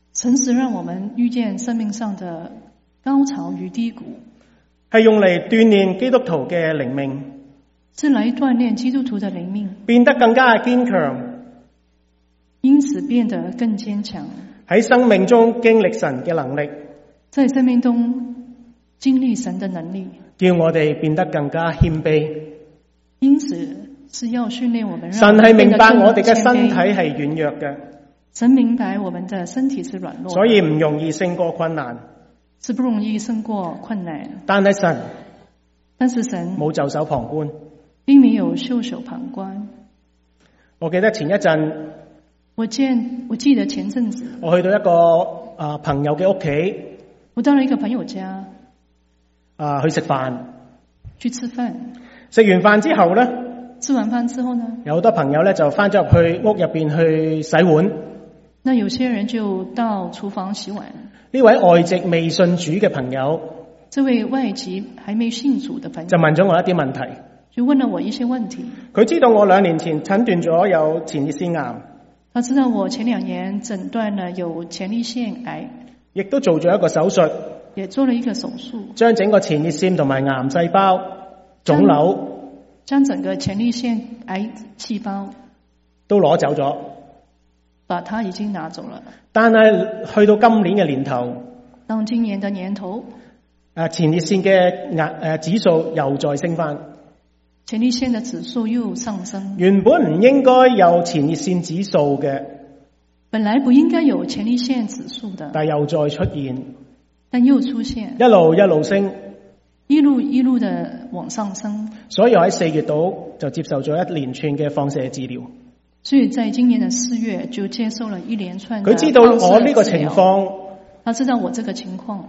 神是讓我們遇見生命上的高潮與低谷， 係用嚟鍛煉基督徒嘅靈命， 是來鍛煉基督徒的靈命， 變得更加堅強， 因此變得更堅強， 喺生命中經歷神嘅能力， 在生命中經歷神的能力， 叫我哋變得更加謙卑。 因此是要訓練我們， 神係明白我哋嘅身體係軟弱嘅， 神明白我們的身體是軟弱的， 所以唔容易勝過困難， 是不容易勝過困難。 但係神冇袖手旁觀， 並沒有袖手旁觀。 我記得前一陣， 我記得前陣子， 我去到一個朋友嘅屋企， 我到了一個朋友家， 去食飯， 去吃飯。 食完飯之後呢， 吃完飯之後呢， 有好多朋友呢就翻咗入去屋入邊去洗碗。 那有些人就到廚房洗碗。 呢位外籍未信主嘅朋友， 這位外籍還沒信主的朋友就問咗我一啲問題， 就問了我一些問題。 佢知道我2年前診斷咗有前列腺癌， 他知道我前2年診斷了有前列腺癌， 亦都做咗一個手術， 也做了一個手術， 將整個前列腺同埋癌細胞腫瘤， 將整個前列腺癌細胞都攞走咗， 把它已經拿走了。 但係去到今年嘅年頭， 到今年的年頭， 前列腺嘅指數又再升翻， 前列腺的指數又上升。 原本唔應該有前列腺指數嘅， 本來不應該有前列腺指數的， 但又再出現， 但又出現， 一路升， 一路的往上升。 所以我喺4月度就接受咗一連串嘅放射治療。 所以在今年的4月就接受了一連串的佢知道我呢個情況， 他知道我這個情況，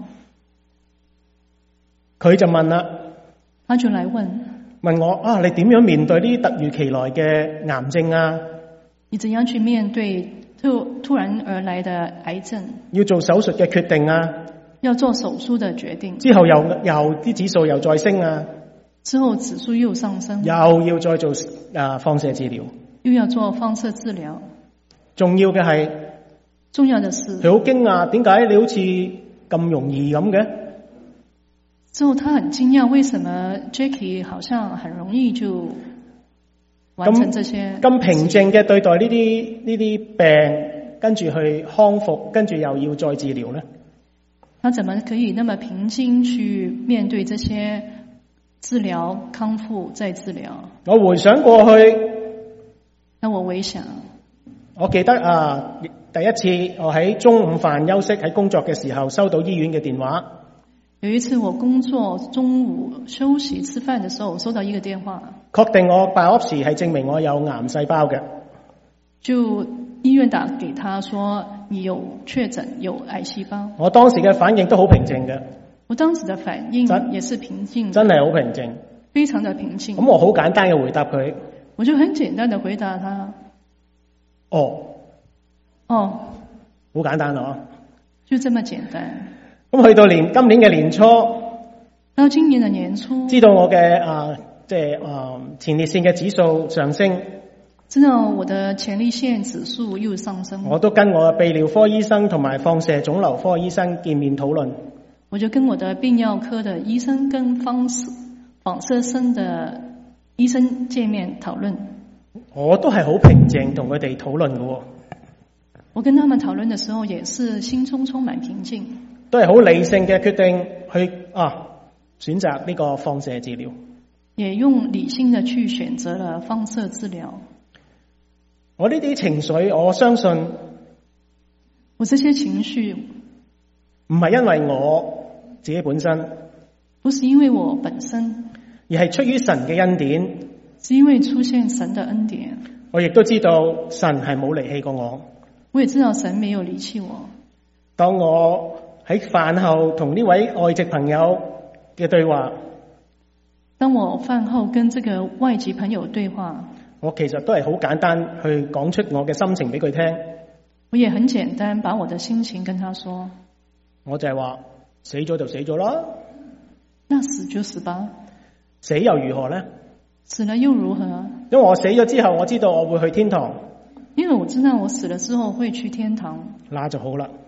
佢就問啦， 他就來問我你點樣面對呢啲突如其來嘅癌症啊？ 你怎樣去面對突然而來的癌症？ 要做手術嘅決定啊？ 要做手術的決定之後又啲指數又再升啊？ 之後指數又上升， 又要再做放射治療， 又要做放射治療。 重要嘅係， 重要的是， 佢好驚訝，點解你好似咁容易咁嘅？ 之後他很驚訝，為什麼 Jackie 好像很容易就完成這些咁平靜嘅對待呢啲病，跟住去康復，跟住又要再治療呢？ 他怎麼可以那麼平靜去面對這些治療、康復再治療？ 我回想過去， 那我回想， 我記得第一次我喺中午飯休息喺工作嘅時候收到醫院嘅電話。 有一次我工作中午休息吃飯的時候，我收到一個電話， 確定我 biopsy 係證明我有癌細胞嘅。 就醫院打給他說你有確診有癌細胞。 我當時嘅反應都好平靜嘅。 我當時的反應也是平靜， 真係好平靜， 非常的平靜。 咁我好簡單嘅回答佢， 我就很簡單的回答他， 哦， 好簡單咯， 就這麼簡單。 咁去到今年嘅年初， 到今年的年初， 知道我嘅前列腺嘅指數上升， 知道我的前列腺指數又上升，我都跟我嘅泌尿科醫生同埋放射腫瘤科醫生見面討論。 我就跟我的泌尿科的醫生跟放射生的醫生見面討論。 我都係好平靜同佢哋討論嘅。 我跟他們討論的時候，也是心中充滿平靜， 都係好理性嘅決定去選擇呢個放射治療。 也用理性的去選擇了放射治療。 我呢啲情緒，我相信我這些情緒唔係因為我自己本身， 不是因為我本身， 而係出於神嘅恩典， 是因為出現神的恩典。 我亦都知道神係冇離棄過我， 我也知道神沒有離棄我。 當我喺飯後同呢位外籍朋友嘅對話， 當我飯後跟這個外籍朋友對話， 我其實都係好簡單去講出我嘅心情俾佢聽。 我也很簡單把我的心情跟他說， 我就係話死咗就死咗啦， 那死就死吧， 死又如何呢？ 死了又如何？ 因為我死咗之後，我知道我會去天堂。 因為我知道我死了之後會去天堂， 那就好啦，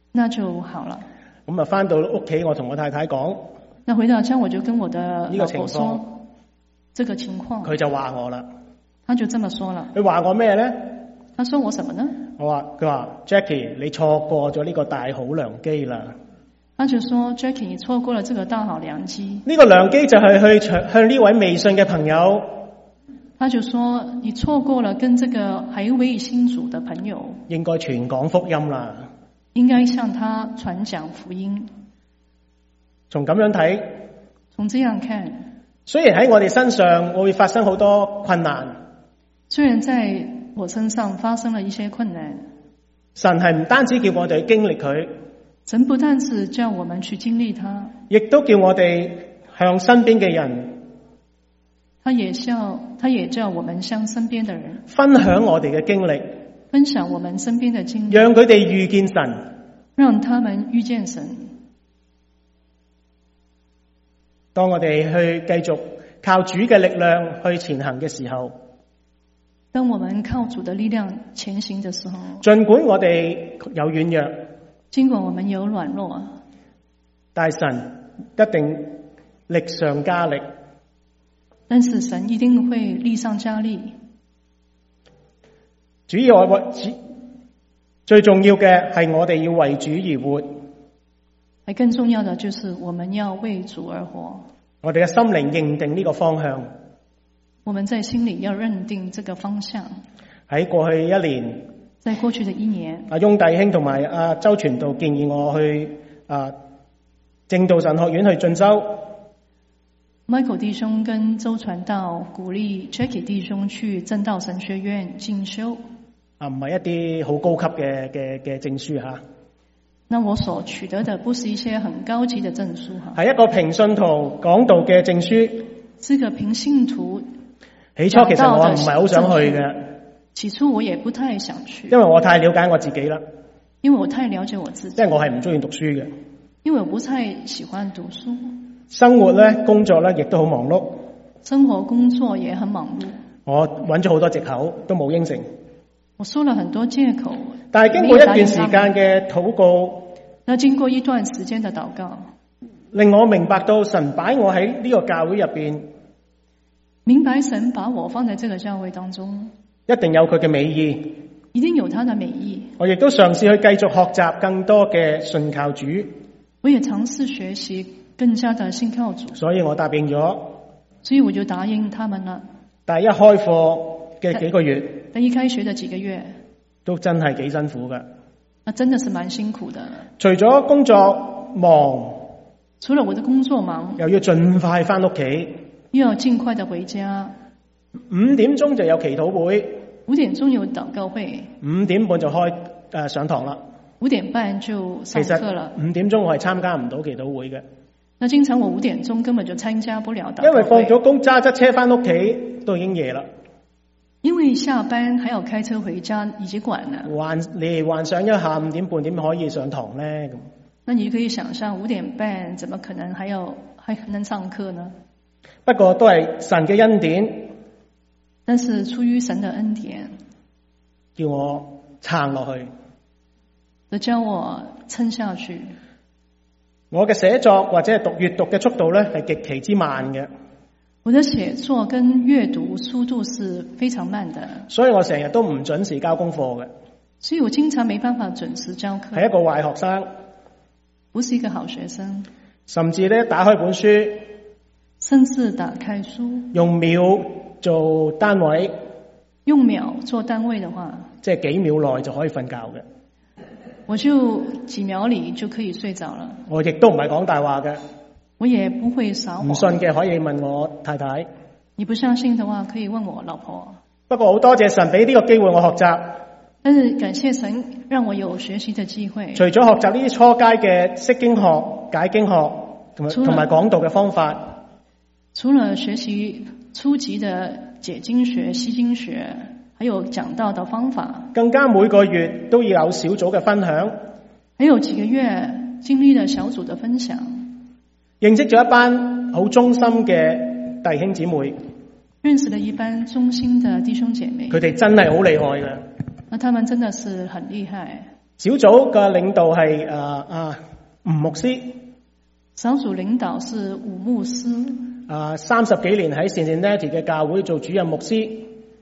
那就好了。 咁啊，翻到屋企，我同我太太講那回到家，我就跟我的老呢個情況， 婆說這個情況， 佢就話我啦。 他就這麼說了。 佢話我咩呢？ 他說我什麼呢？ 佢話 Jackie，你錯過咗呢個大好良機啦。 他就說 Jackie，你錯過了這個大好良機。 呢個良機就係去向呢位未信嘅朋友。 他就說你錯過了跟這個還未信主的朋友， 應該傳講福音啦。 應該向他傳講福音。 從咁樣睇， 從這樣看， 雖然喺我哋身上會發生好多困難， 雖然在我身上發生了一些困難， 神係唔單止叫我哋經歷佢， 神不但是叫我們去經歷它， 亦都叫我哋向身邊嘅人， 他也叫我們向身邊的人分享我哋嘅經歷， 分享我們身邊的經歷， 讓佢哋遇見神， 讓他們遇見神。 當我哋去繼續靠主嘅力量去前行嘅時候， 當我們靠主的力量前行的時候， 儘管我哋有軟弱， 儘管我們有軟弱， 但神一定力上加力。 但是神一定會力上加力。 最重要嘅係我哋要為主而活。 還更重要的就是我們要為主而活。 我哋嘅心靈認定呢個方向。 我們在心裡要認定這個方向。 喺過去一年， 在過去的一年， 阿翁弟兄同埋阿周傳道建議我去正道神學院去進修。 Michael 弟兄跟周傳道鼓勵 Jackie 弟兄去正道神學院進修。 唔係一啲好高級嘅證書吓。 那我所取得的不是一些很高級的證書哈， 係一個平信徒講道嘅證書。 是個平信徒。 起初其實我唔係好想去嘅。 起初我也不太想去， 因為我太了解我自己啦。 因為我太了解我自己。 即係我係唔中意讀書嘅。 因為我不太喜歡讀書。 生活咧，工作咧，亦都好忙碌。 生活工作也很忙碌。 我揾咗好多藉口，都冇應承。 我說了很多借口， 但係經過一段時間嘅禱告， 那經過一段時間的禱告， 令我明白到神擺我喺呢個教會入邊， 明白神把我放在這個教會當中， 一定有佢嘅美意， 一定有他的美意。 我亦都嘗試去繼續學習更多嘅信靠主， 我也嘗試學習更加的信靠主， 所以我答應咗。 所以我就答應他們了。 但係一開課嘅幾個月， 但一開學的幾個月， 都真係幾辛苦㗎。 那真的是蠻辛苦的。 除咗工作忙， 除了我的工作忙， 又要盡快返屋企， 又要盡快的回家。 5點鐘就有祈禱會 ，5點鐘有禱告會 ，5點半就開上堂啦。 5點半就上課了。 5點鐘我係參加唔到祈禱會嘅。 那經常我5點鐘根本就參加不了禱告會， 因為放咗工揸車返屋企都已經夜啦。 因為下班還要開車回家，已經晚了。 你幻想一下5點半點可以上堂呢？咁， 那你可以想象5點半怎麼可能還能上課呢？ 不過都係神嘅恩典， 但是出於神的恩典， 叫我撐落去， 就叫我撐下去。 我嘅寫作或者係閱讀嘅速度咧係極其之慢嘅。 我的寫作跟閱讀速度是非常慢的， 所以我成日都唔準時交功課嘅。 所以我經常沒辦法準時交課。 係一個壞學生， 不是一個好學生。 甚至咧打開本書， 甚至打開書， 用秒做單位， 用秒做單位的話， 即係幾秒內就可以瞓覺嘅。 我就幾秒裏就可以睡着了。 我亦都唔係講大話嘅。 我也不會撒謊。 唔信嘅可以問我太太。 你不相信的話，可以問我老婆。 不過好多謝神俾呢個機會我學習。 但是感謝神讓我有學習的機會。 除咗學習呢啲初階嘅釋經學、解經學同埋講道嘅方法， 除了學習初級的解經學、釋經學，還有講道的方法， 更加每個月都要有小組嘅分享， 還有幾個月經歷了小組的分享。 認識咗一班好忠心嘅弟兄姊妹， 認識了一班忠心的弟兄姐妹， 佢哋真係好厲害嘅。 那他們真的是很厲害。 小組嘅領導係吳牧師。 小組領導是吳牧師。 30幾年喺 Cincinnati 嘅教會做主任牧師。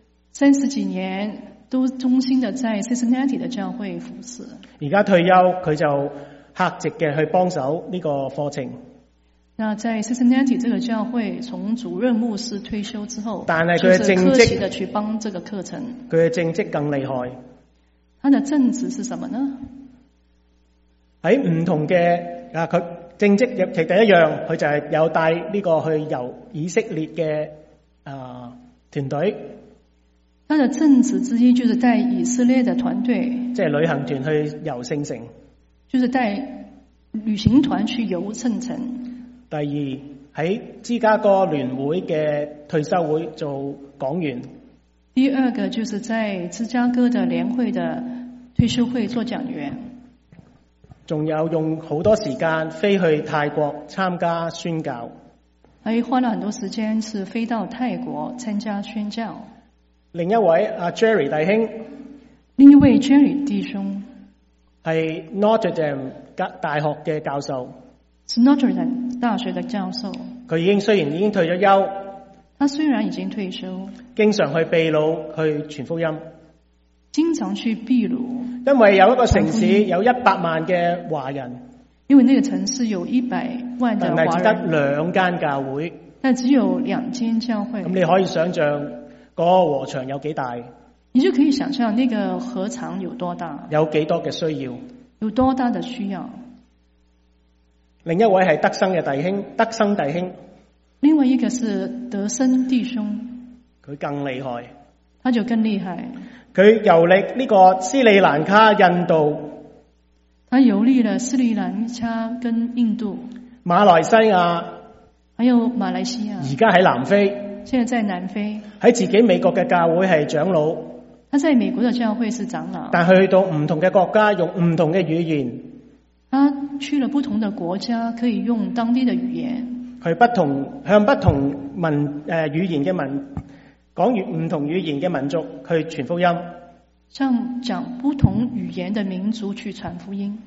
30幾年都忠心的在 Cincinnati 的教會服侍。 而家退休，佢就客席嘅去幫手呢個課程。 那在 Cincinnati 這個教會，從主任牧師退休之後， 但係佢嘅正職， 就是客氣的去幫這個課程。 佢嘅正職更厲害。 他的正職是什麼呢？ 喺唔同嘅佢正職其第一樣，佢就係有帶呢個去遊以色列嘅團隊。 他的正職之一就是帶以色列的團隊， 即係旅行團去遊聖城， 就是帶旅行團去遊聖城。 第二喺芝加哥聯會嘅退休會做講員。 第二個就是在芝加哥的聯會的退休會做講員。 仲有用好多時間飛去泰國參加宣教， 還花了很多時間是飛到泰國參加宣教。 另一位Jerry 弟兄， 另一位 Jerry 弟兄係 Notre Dame 大學嘅教授， 是 Notre Dame 大學的教授。 佢雖然已經退咗休， 他雖然已經退休， 經常去秘魯去傳福音， 經常去秘魯， 因為有一個城市有100萬嘅華人， 因為那個城市有100萬的華人， 但係只得2間教會， 但只有2間教會。 咁你可以想象嗰個禾場有幾大， 你就可以想象那個禾場有多大， 有幾多嘅需要， 有多大的需要。 另一位係德生弟兄， 另外一個是德生弟兄， 佢更厲害， 他就更厲害。 佢遊歷呢個斯里蘭卡、印度， 他遊歷了斯里蘭卡跟印度、 馬來西亞， 還有馬來西亞。 而家喺南非， 現在在南非， 喺自己美國嘅教會係長老。 他在美國的教會是長老， 但去到唔同嘅國家，用唔同嘅語言。 他去了不同的國家，可以用當地的語言， 向不同語言嘅講唔同語言嘅民族去傳福音， 向講不同語言的民族去傳福音，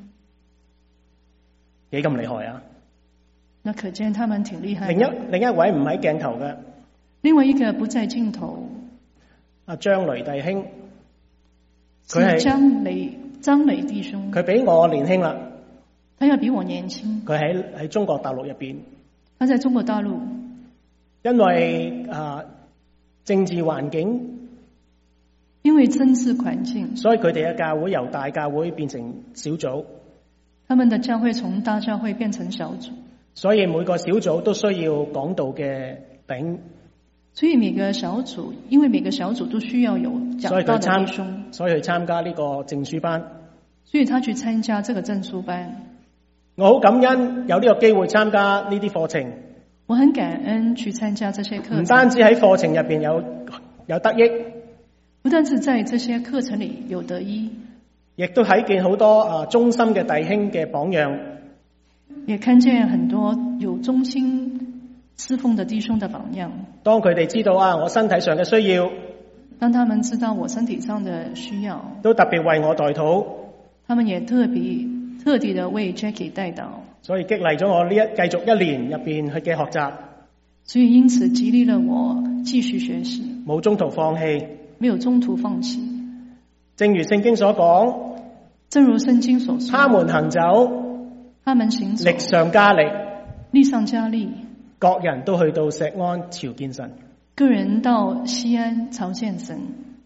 幾咁厲害啊！ 那可見他們挺厲害。 另一位唔喺鏡頭嘅， 另外一個不在鏡頭， 張雷弟兄， 佢係張雷弟兄， 佢比我年輕啦， 他要比我年輕， 佢喺中國大陸入邊， 他在中國大陸， 因為政治環境， 因為政治環境， 所以佢哋嘅教會由大教會變成小組， 他們的教會從大教會變成小組， 所以每個小組都需要講道嘅頂， 所以每個小組，因為每個小組都需要有講道的弟兄， 所以去參加呢個證書班， 所以他去參加這個證書班。 我好感恩有呢個機會參加呢啲課程。 我很感恩去參加這些課程， 唔單止喺課程入邊有得益， 不但是在這些課程裏有得益， 亦都睇見好多忠心嘅弟兄嘅榜樣， 也看見很多有忠心侍奉的弟兄的榜樣。 當佢哋知道我身體上嘅需要， 當他們知道我身體上的需要， 都特別為我代禱， 他們也特地的為 Jackie 代禱， 所以激勵咗我繼續1年入邊去嘅學習， 所以因此激勵了我繼續學習， 冇中途放棄， 沒有中途放棄。 正如聖經所講， 正如聖經所說， 他們行走，力上加力， 力上加力， 各人都去到錫安朝見神， 個人到西安朝見神。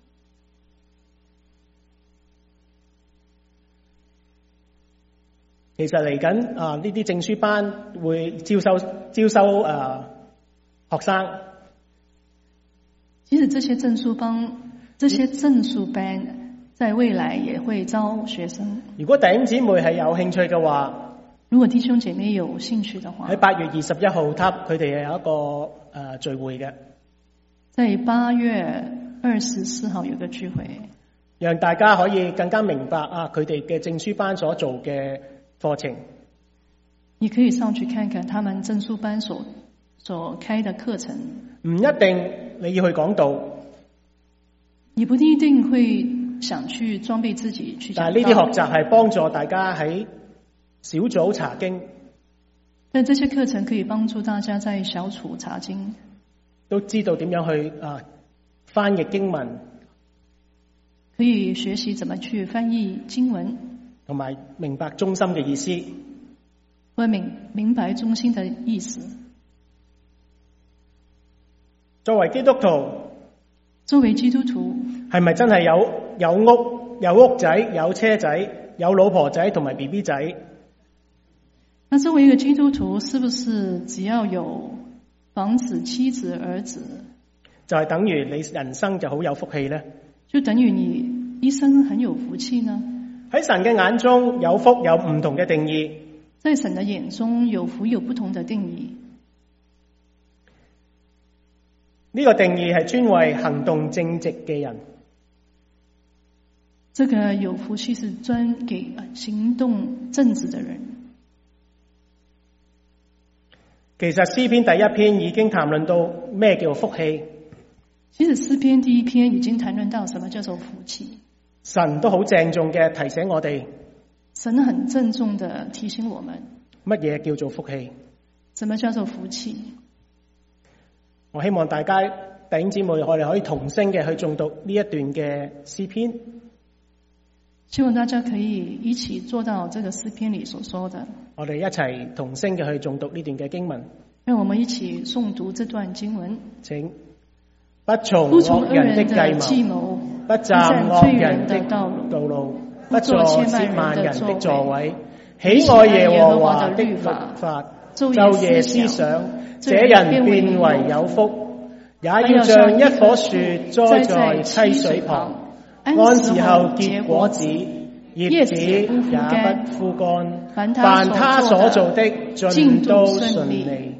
其實嚟緊呢啲證書班會招收學生。 其實這些證書班在未來也會招學生。 如果弟兄姊妹係有興趣嘅話， 如果弟兄姐妹有興趣的話， 喺8月21號佢哋有一個聚會嘅。 在8月24號有個聚會， 讓大家可以更加明白佢哋嘅證書班所做嘅課程。 你可以上去看看他們證書班所開的課程。唔一定你要去講道， 你不一定會想去裝備自己去講道。 但係呢啲學習係幫助大家喺小組查經， 但這些課程可以幫助大家在小組查經， 都知道點樣去翻譯經文， 可以學習怎麼去翻譯經文， 同埋明白中心嘅意思， 或明白中心的意思。 作為基督徒，係咪真係有屋仔、有車仔、有老婆仔同埋 BB 仔？ 那作為一個基督徒，是不是只要有房子、妻子、兒子， 就係等於你人生就好有福氣呢？ 就等於你一生很有福氣呢？ 喺神嘅眼中，有福有唔同嘅定義。 在神的眼中，有福有不同的定義。 呢個定義係專為行動正直嘅人。 這個有福氣是專給行動正直的人。 其實詩篇第一篇已經談論到咩叫福氣。 其實詩篇第一篇已經談論到什麼叫做福氣。 神都好鄭重嘅提醒我哋。 神很鄭重的提醒我們， 乜嘢叫做福氣？ 什麼叫做福氣？ 我希望大家弟兄姊妹，我哋可以同聲嘅去誦讀呢一段嘅詩篇。 希望大家可以一起做到這個詩篇裏所說的。 我哋一齊同聲嘅去誦讀呢段嘅經文。 讓我們一起誦讀這段經文。 請。不從惡人的計謀，不站惡人的道路，不坐褻慢人的座位，喜愛耶和華的律法，晝夜思想，這人變為有福。也要像一棵樹栽在溪水旁，按時候結果子，葉子也不枯乾，凡他所做的盡都順利。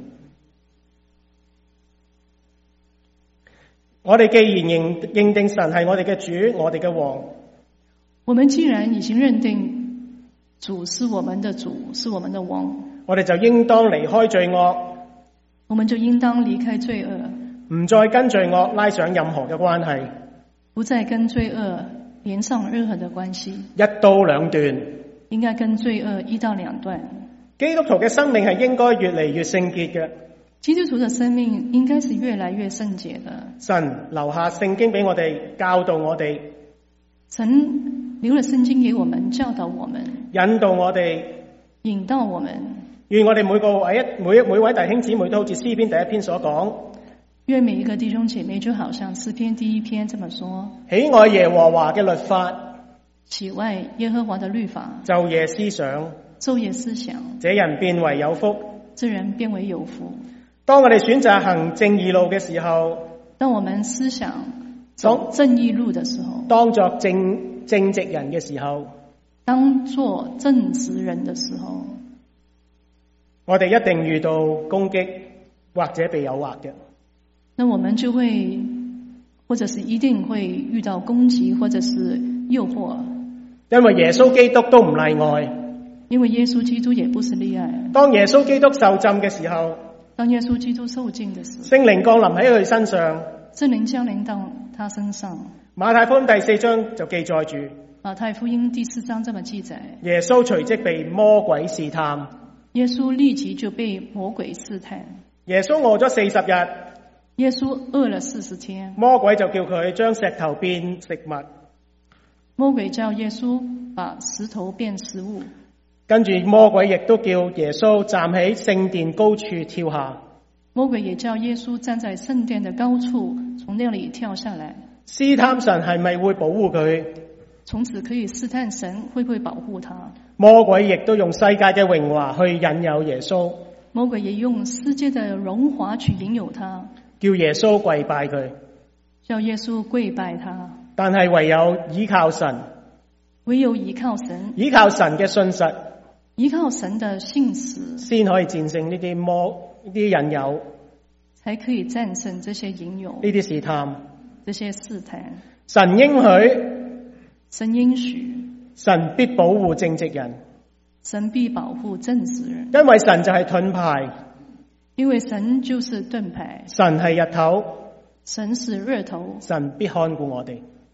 我哋既然認定神係我哋嘅主，我哋嘅王， 我們既然已經認定主是我們的主，是我們的王， 我哋就應當離開罪惡， 我們就應當離開罪惡， 唔再跟罪惡拉上任何嘅關係， 不再跟罪惡連上任何的關係， 一刀兩斷， 應該跟罪惡一刀兩斷。 基督徒嘅生命係應該越嚟越聖潔嘅。 基督徒的生命應該是越來越聖潔的。 神留下聖經俾我哋，教導我哋。 神留了聖經給我們，教導我們， 引導我哋， 引導我們。 願我哋每位弟兄姊妹都好似詩篇第一篇所講。 願每一個弟兄姐妹就好像詩篇第一篇這麼說： 喜愛耶和華嘅律法， 喜愛耶和華的律法， 晝夜思想， 晝夜思想， 這人變為有福， 這人變為有福。 當我哋選擇行正義路嘅時候， 當我們思想走正義路的時候， 當作正直人嘅時候， 當作正直人的時候， 我哋一定遇到攻擊或者被誘惑嘅。 那我們就會，或者是一定會遇到攻擊或者是誘惑， 因為耶穌基督都唔例外。 因為耶穌基督也不是例外。 當耶穌基督受浸嘅時候， 當耶穌基督受浸的時候， 聖靈降臨喺佢身上， 聖靈降臨到他身上。 馬太福音第4章就記載住， 馬太福音第4章這麼記載， 耶穌隨即被魔鬼試探， 耶穌立即就被魔鬼試探。 耶穌餓咗40日， 耶穌餓了40天， 魔鬼就叫佢將石頭變食物， 魔鬼叫耶穌把石頭變食物。 跟住魔鬼亦都叫耶穌站喺聖殿高處跳下， 魔鬼也叫耶穌站在聖殿的高處，從那裡跳下來， 試探神係咪會保護佢， 從此可以試探神會不會保護他。 魔鬼亦都用世界嘅榮華去引誘耶穌， 魔鬼也用世界的榮華去引誘他， 叫耶穌跪拜佢， 叫耶穌跪拜他。但係唯有依靠神， 唯有依靠神， 依靠神嘅信實， 依靠神的信實， 先可以戰勝呢啲引誘， 才可以戰勝這些引誘， 呢啲試探， 這些試探。 神應許，神必保護正直人， 神必保護正直人， 因為神就係盾牌， 因為神就是盾牌， 神係日頭， 神是日頭， 神必看顧我哋，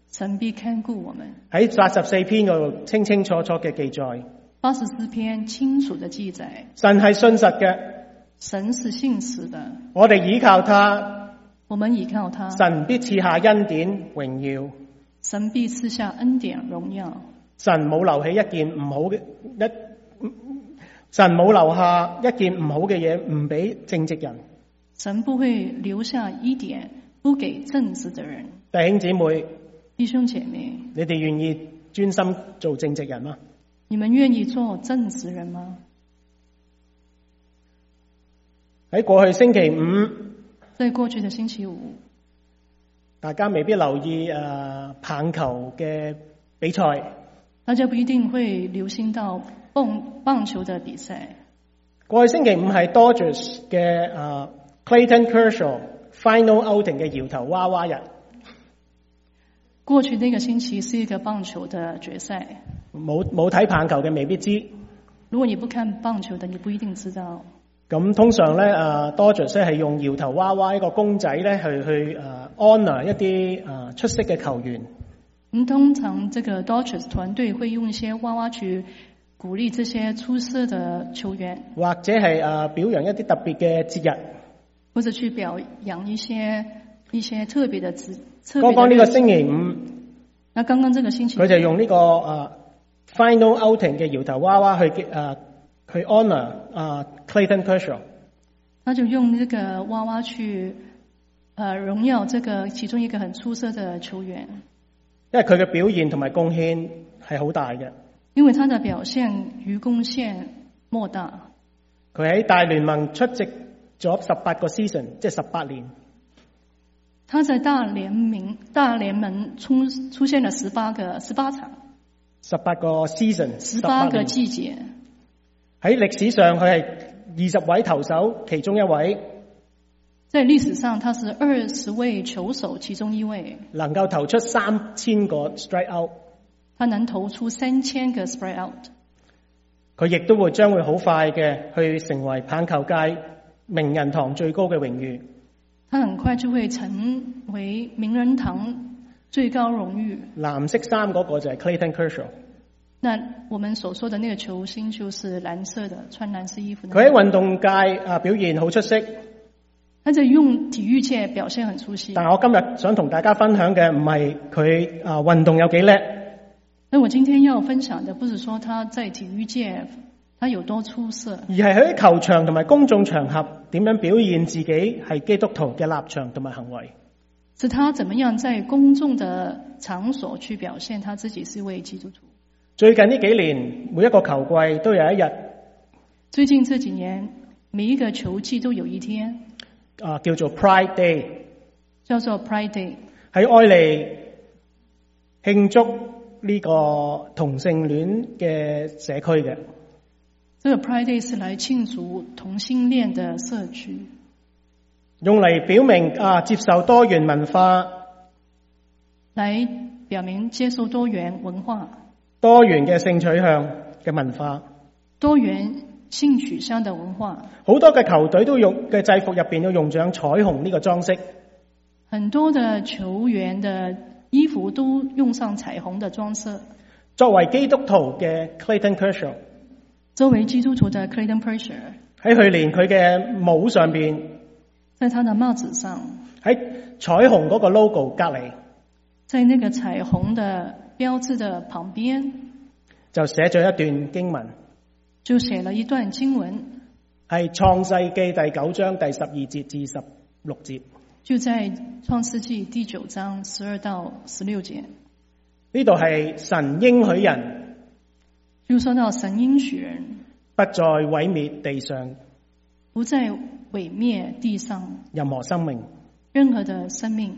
神必看顧我們。 喺84篇嗰度清清楚楚嘅記載 ，84篇清楚的記載， 神係信實嘅， 神是信實的， 我哋倚靠他， 我們倚靠他， 神必賜下恩典榮耀， 神必賜下恩典榮耀， 神冇留起一件唔好嘅神冇留下一件唔好嘅嘢唔俾正直人， 神不會留下一點不給正直的人。 弟兄姊妹， 弟兄姐妹， 你哋願意專心做正直人嗎？ 你們願意做正直人嗎？ 喺過去星期五， 在過去的星期五， 大家未必留意棒球嘅比賽， 大家不一定會留心到棒球的比賽。 過去星期五係 Dodgers 嘅Clayton Kershaw Final Outing 嘅搖頭娃娃日。 過去那個星期是一個棒球的決賽， 冇睇棒球嘅未必知。 如果你不看棒球的，你不一定知道。 咁通常咧Dodgers 係用搖頭娃娃一個公仔咧去honor 一啲出色嘅球員。 通常這個 Dodgers 團隊會用一些娃娃去鼓勵這些出色的球員， 或者係表揚一啲特別嘅節日， 或者去表揚一些特別的剛剛呢個星期五， 那剛剛這個星期五， 佢就用呢個Final Outing 嘅搖頭娃娃去 honor Clayton Kershaw， 他就用這個娃娃去榮耀這個其中一個很出色的球員， 因為佢嘅表現同埋貢獻係好大嘅。 因為他的表現與貢獻莫大。 佢喺大聯盟出席咗18個 season， 即係18年。 他在大聯盟出現了18場 ，18個 season，18 個季節。 喺歷史上佢係20位投手其中一位。 在歷史上，他是20位球手其中一位， 能夠投出3000個 strike out。 他能投出3000個 strike out。 佢亦都將會好快嘅去成為棒球界名人堂最高嘅榮譽。 他很快就會成為名人堂最高榮譽。 藍色衫嗰個就係 Clayton Kershaw。 那我們所說的那個球星就是藍色的，穿藍色衣服的。 佢喺運動界表現好出色。 他在用體育界表現很出色。 但我今日想同大家分享嘅唔係佢運動有幾叻。 那我今天要分享的不是說他在體育界他有多出色， 而係喺球場同埋公眾場合點樣表現自己係基督徒嘅立場同埋行為。 是他怎麼樣在公眾的場所去表現他自己是一位基督徒。 最近呢幾年，每一個球季都有一日。 最近這幾年，每一個球季都有一天， 叫做 Pride Day， 叫做 Pride Day， 係愛嚟慶祝呢個同性戀嘅社區嘅。 這個 Pride Day 是來慶祝同性戀的社區， 用嚟表明接受多元文化， 來表明接受多元文化、 多元嘅性取向嘅文化、 多元性取向的文化。好多嘅球隊都用嘅制服入邊都用上彩虹呢個裝飾， 很多的球員的衣服都用上彩虹的裝飾。 作為基督徒嘅 Clayton Kershaw， 作為基督徒的 Clayton Kershaw， 喺去年佢嘅帽上邊， 在他的帽子上， 喺彩虹嗰個 logo 隔籬， 在那個彩虹的標誌的旁邊， 就寫咗一段經文， 就寫了一段經文， 係創世記第9章第12節至16節， 就在創世記第9章12到16節。 呢度係神應許人， 就說到神應許人不再毀滅地上， 不再毀滅地上任何生命， 任何的生命。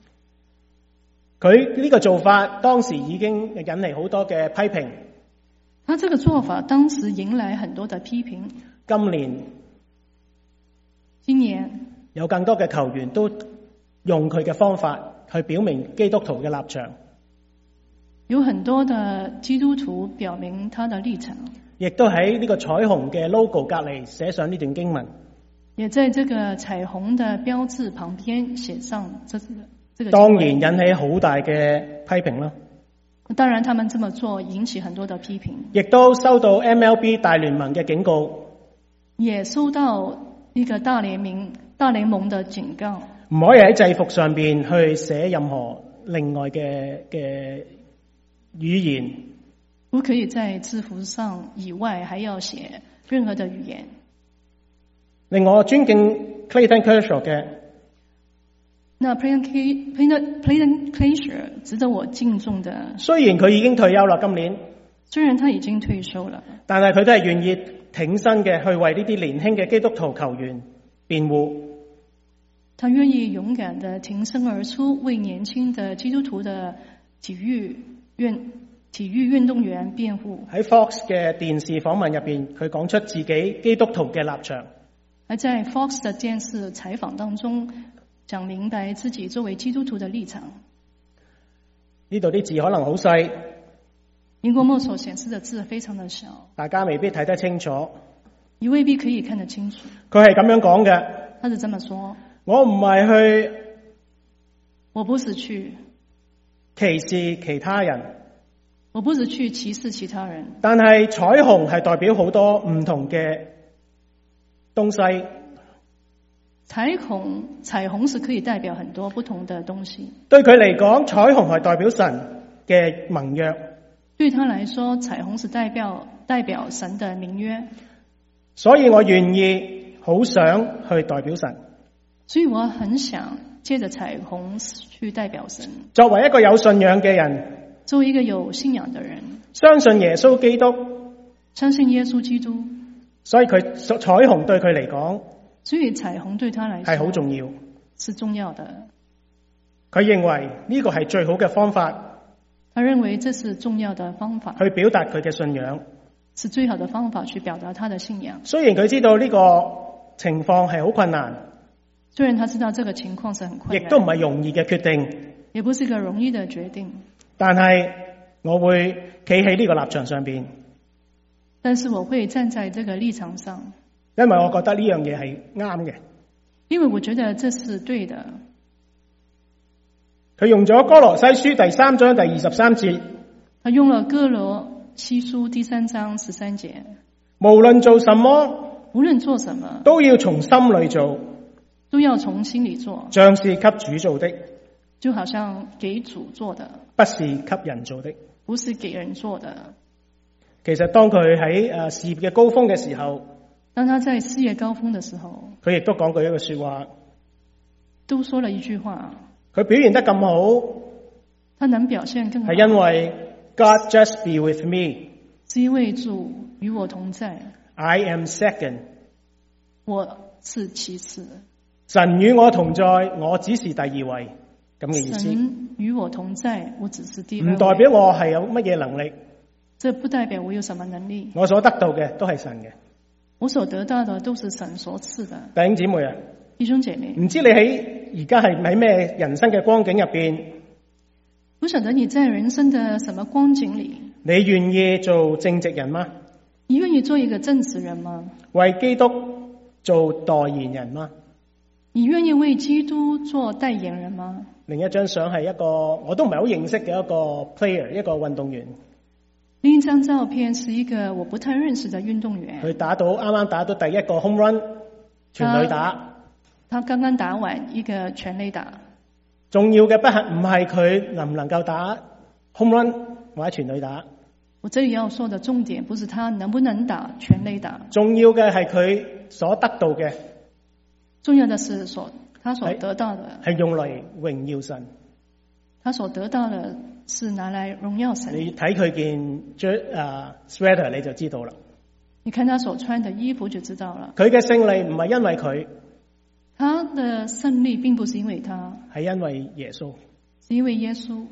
佢呢個做法當時已經引嚟好多嘅批評。 他這個做法當時迎來很多的批評。今年有更多嘅球員都用佢嘅方法去表明基督徒嘅立場。 有很多的基督徒表明他的立場， 亦都喺呢個彩虹嘅 logo 隔籬寫上呢段經文， 也在這個彩虹的標誌旁邊寫上當然引起好大嘅批評啦。 當然，他們這麼做引起很多的批評， 亦都收到 MLB 大聯盟嘅警告， 也收到一個大聯盟的警告， 唔可以喺制服上邊去寫任何另外嘅語言， 不可以在制服上以外還要寫任何的語言。 令我尊敬 Clayton Kershaw 嘅。 那 Clayton Kershaw 值得我敬重的， 雖然佢已經退休啦，今年， 雖然他已經退休了， 但係佢都係願意挺身嘅去為呢啲年輕嘅基督徒球員辯護。 他願意勇敢的挺身而出，為年輕的基督徒的體育運動員辯護。 喺 Fox 嘅電視訪問入邊，佢講出自己基督徒嘅立場。 而在 Fox 的電視採訪當中，講明白自己作為基督徒的立場。 呢度啲字可能好細， 螢光幕所顯示的字非常的小， 大家未必睇得清楚。 你未必可以看得清楚。 佢係咁樣講嘅， 他是這麼說： 我唔係去， 我不是去歧視其他人， 我不是去歧視其他人。 但係彩虹係代表好多唔同嘅東西。 彩虹是可以代表很多不同的東西。 對佢嚟講，彩虹係代表神嘅盟約。 對他來說，彩虹是代表神的盟約。 所以我願意好想去代表神。 所以我很想借着彩虹去代表神。 作為一個有信仰嘅人， 作為一個有信仰的人， 相信耶穌基督， 相信耶穌基督， 所以彩虹對佢嚟講， 所以彩虹對他來說係好重要， 是重要的。 佢認為呢個係最好嘅方法， 他認為這是重要的方法， 去表達佢嘅信仰， 是最好的方法去表達他的信仰。 雖然佢知道呢個情況係好困難， 雖然他知道這個情況是很困難， 亦都唔係容易嘅決定， 也不是一個容易的決定。 但係我會企喺呢個立場上邊， 但是我會站在這個立場上， 因為我覺得呢樣嘢係啱嘅。 因為我覺得這是對的。 佢用咗歌羅西書第3章第23節， 他用了歌羅西書第3章13節， 無論做什麼， 無論做什麼， 都要從心裏做， 都要從心裏做， 像是給主做的， 就好像給主做的， 不是給人做的， 不是給人做的。 其實當佢喺事業嘅高峰嘅時候， 當他在事業高峰的時候， 佢亦都講過一個說話， 都說了一句話。 佢表現得咁好， 他能表現更好， 係因為 God just be with me， 是因為主與我同在。 I am second， 我是其次。 神與我同在，我只是第二位，咁嘅意思。 神與我同在，我只是第二位。 唔代表我係有乜嘢能力， 這不代表我有什麼能力。 我所得到嘅都係神嘅， 我所得到的都是神所賜的。 弟兄姊妹啊， 弟兄姐妹， 唔知你而家係喺咩人生嘅光景入邊？ 不曉得你在人生的什麼光景裏？ 你願意做正直人嗎？ 你願意做一個正直人嗎？ 為基督做代言人嗎？ 你願意為基督做代言人嗎？ 另一張相係一個我都唔係好認識嘅一個 player， 一個運動員。 另一張照片是一個我不太認識的運動員。 佢啱啱打到第一個 home run， 全壘打。 他剛剛打完一個全壘打。 重要嘅唔係佢能唔能夠打 home run 或者全壘打。 我這裏要說的重點不是他能不能打全壘打， 重要嘅係佢所得到嘅。 重要的是他所得到的係用嚟榮耀神。 他所得到的是拿來榮耀神。 你睇佢件sweater 你就知道啦。 你看他所穿的衣服就知道了。 佢嘅勝利唔係因為佢， 他的勝利並不是因為他， 係因為耶穌。 是因為耶穌。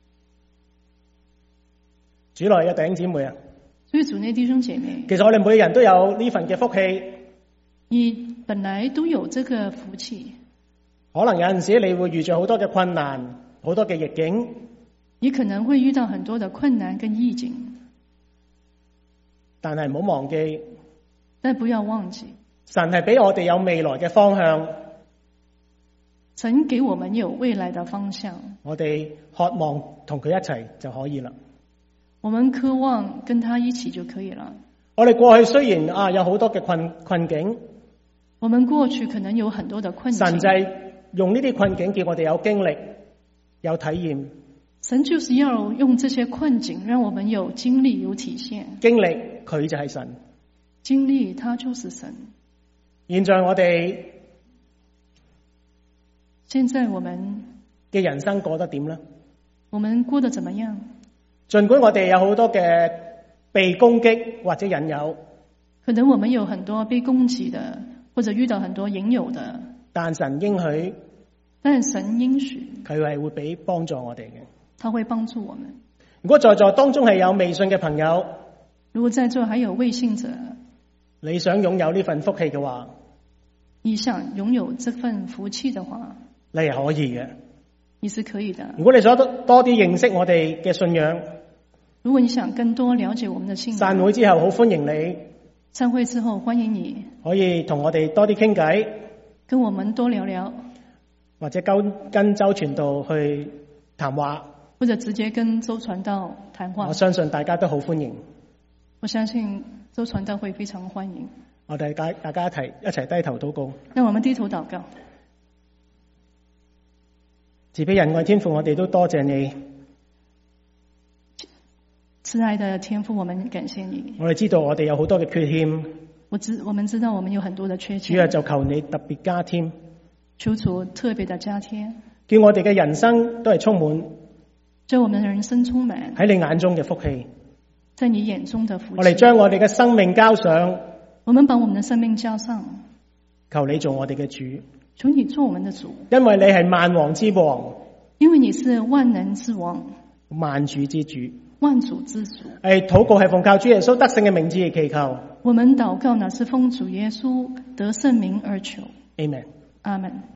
主內嘅弟兄姊妹啊， 所以主內弟兄姐妹， 其實我哋每個人都有呢份嘅福氣。 你本來都有這個福氣。 可能有陣時你會遇着好多嘅困難，好多嘅逆境。 你可能會遇到很多的困難跟逆境， 但係唔好忘記， 但不要忘記， 神係俾我哋有未來嘅方向。 神給我們有未來的方向， 我哋渴望同佢一齊就可以啦。 我們渴望跟他一起就可以了。 我哋過去雖然有好多嘅困境， 我們過去可能有很多的困境， 神就係用呢啲困境叫我哋有經歷、有體驗。 神就是要用這些困境，讓我們有經歷、有體現。 經歷佢就係神， 經歷他就是神。 現在我哋嘅人生過得點呢？ 我們過得怎麼樣？ 儘管我哋有好多嘅被攻擊或者引誘， 可能我們有很多被攻擊的，或者遇到很多引誘的， 但神應許佢係會俾幫助我哋嘅。 他會幫助我們。 如果在座當中係有未信嘅朋友， 如果在座還有未信者， 你想擁有呢份福氣嘅話， 你想擁有這份福氣的話， 你係可以嘅。 你是可以的。 如果你想多啲認識我哋嘅信仰， 如果你想更多了解我們的信仰， 散會之後好歡迎你。 散會之後歡迎你， 可以同我哋多啲傾偈， 跟我們多聊聊， 或者跟周傳道去談話， 或者直接跟周傳道談話。 我相信大家都好歡迎。 我相信周傳道會非常歡迎。 我哋大家一齊低頭禱告。 讓我們低頭禱告。 慈悲仁愛天父，我哋都多謝你。 慈愛的天父，我們感謝你。 我哋知道我哋有好多嘅缺欠， 我們知道我們有很多的缺陷。 主啊，就求你特別加添， 求主特別的加添， 叫我哋嘅人生都係充滿， 叫我們的人生充滿喺你眼中嘅福氣， 在你眼中的福氣。 我哋將我哋嘅生命交上， 我們把我們的生命交上， 求你做我哋嘅主， 求你做我們的主， 因為你係萬王之王， 因為你是萬能之王， 萬主之主， 萬主之主。 禱告係奉靠主耶穌得勝嘅名字而祈求。 我們禱告呢是奉主耶穌得勝名而求。 Amen。 阿門。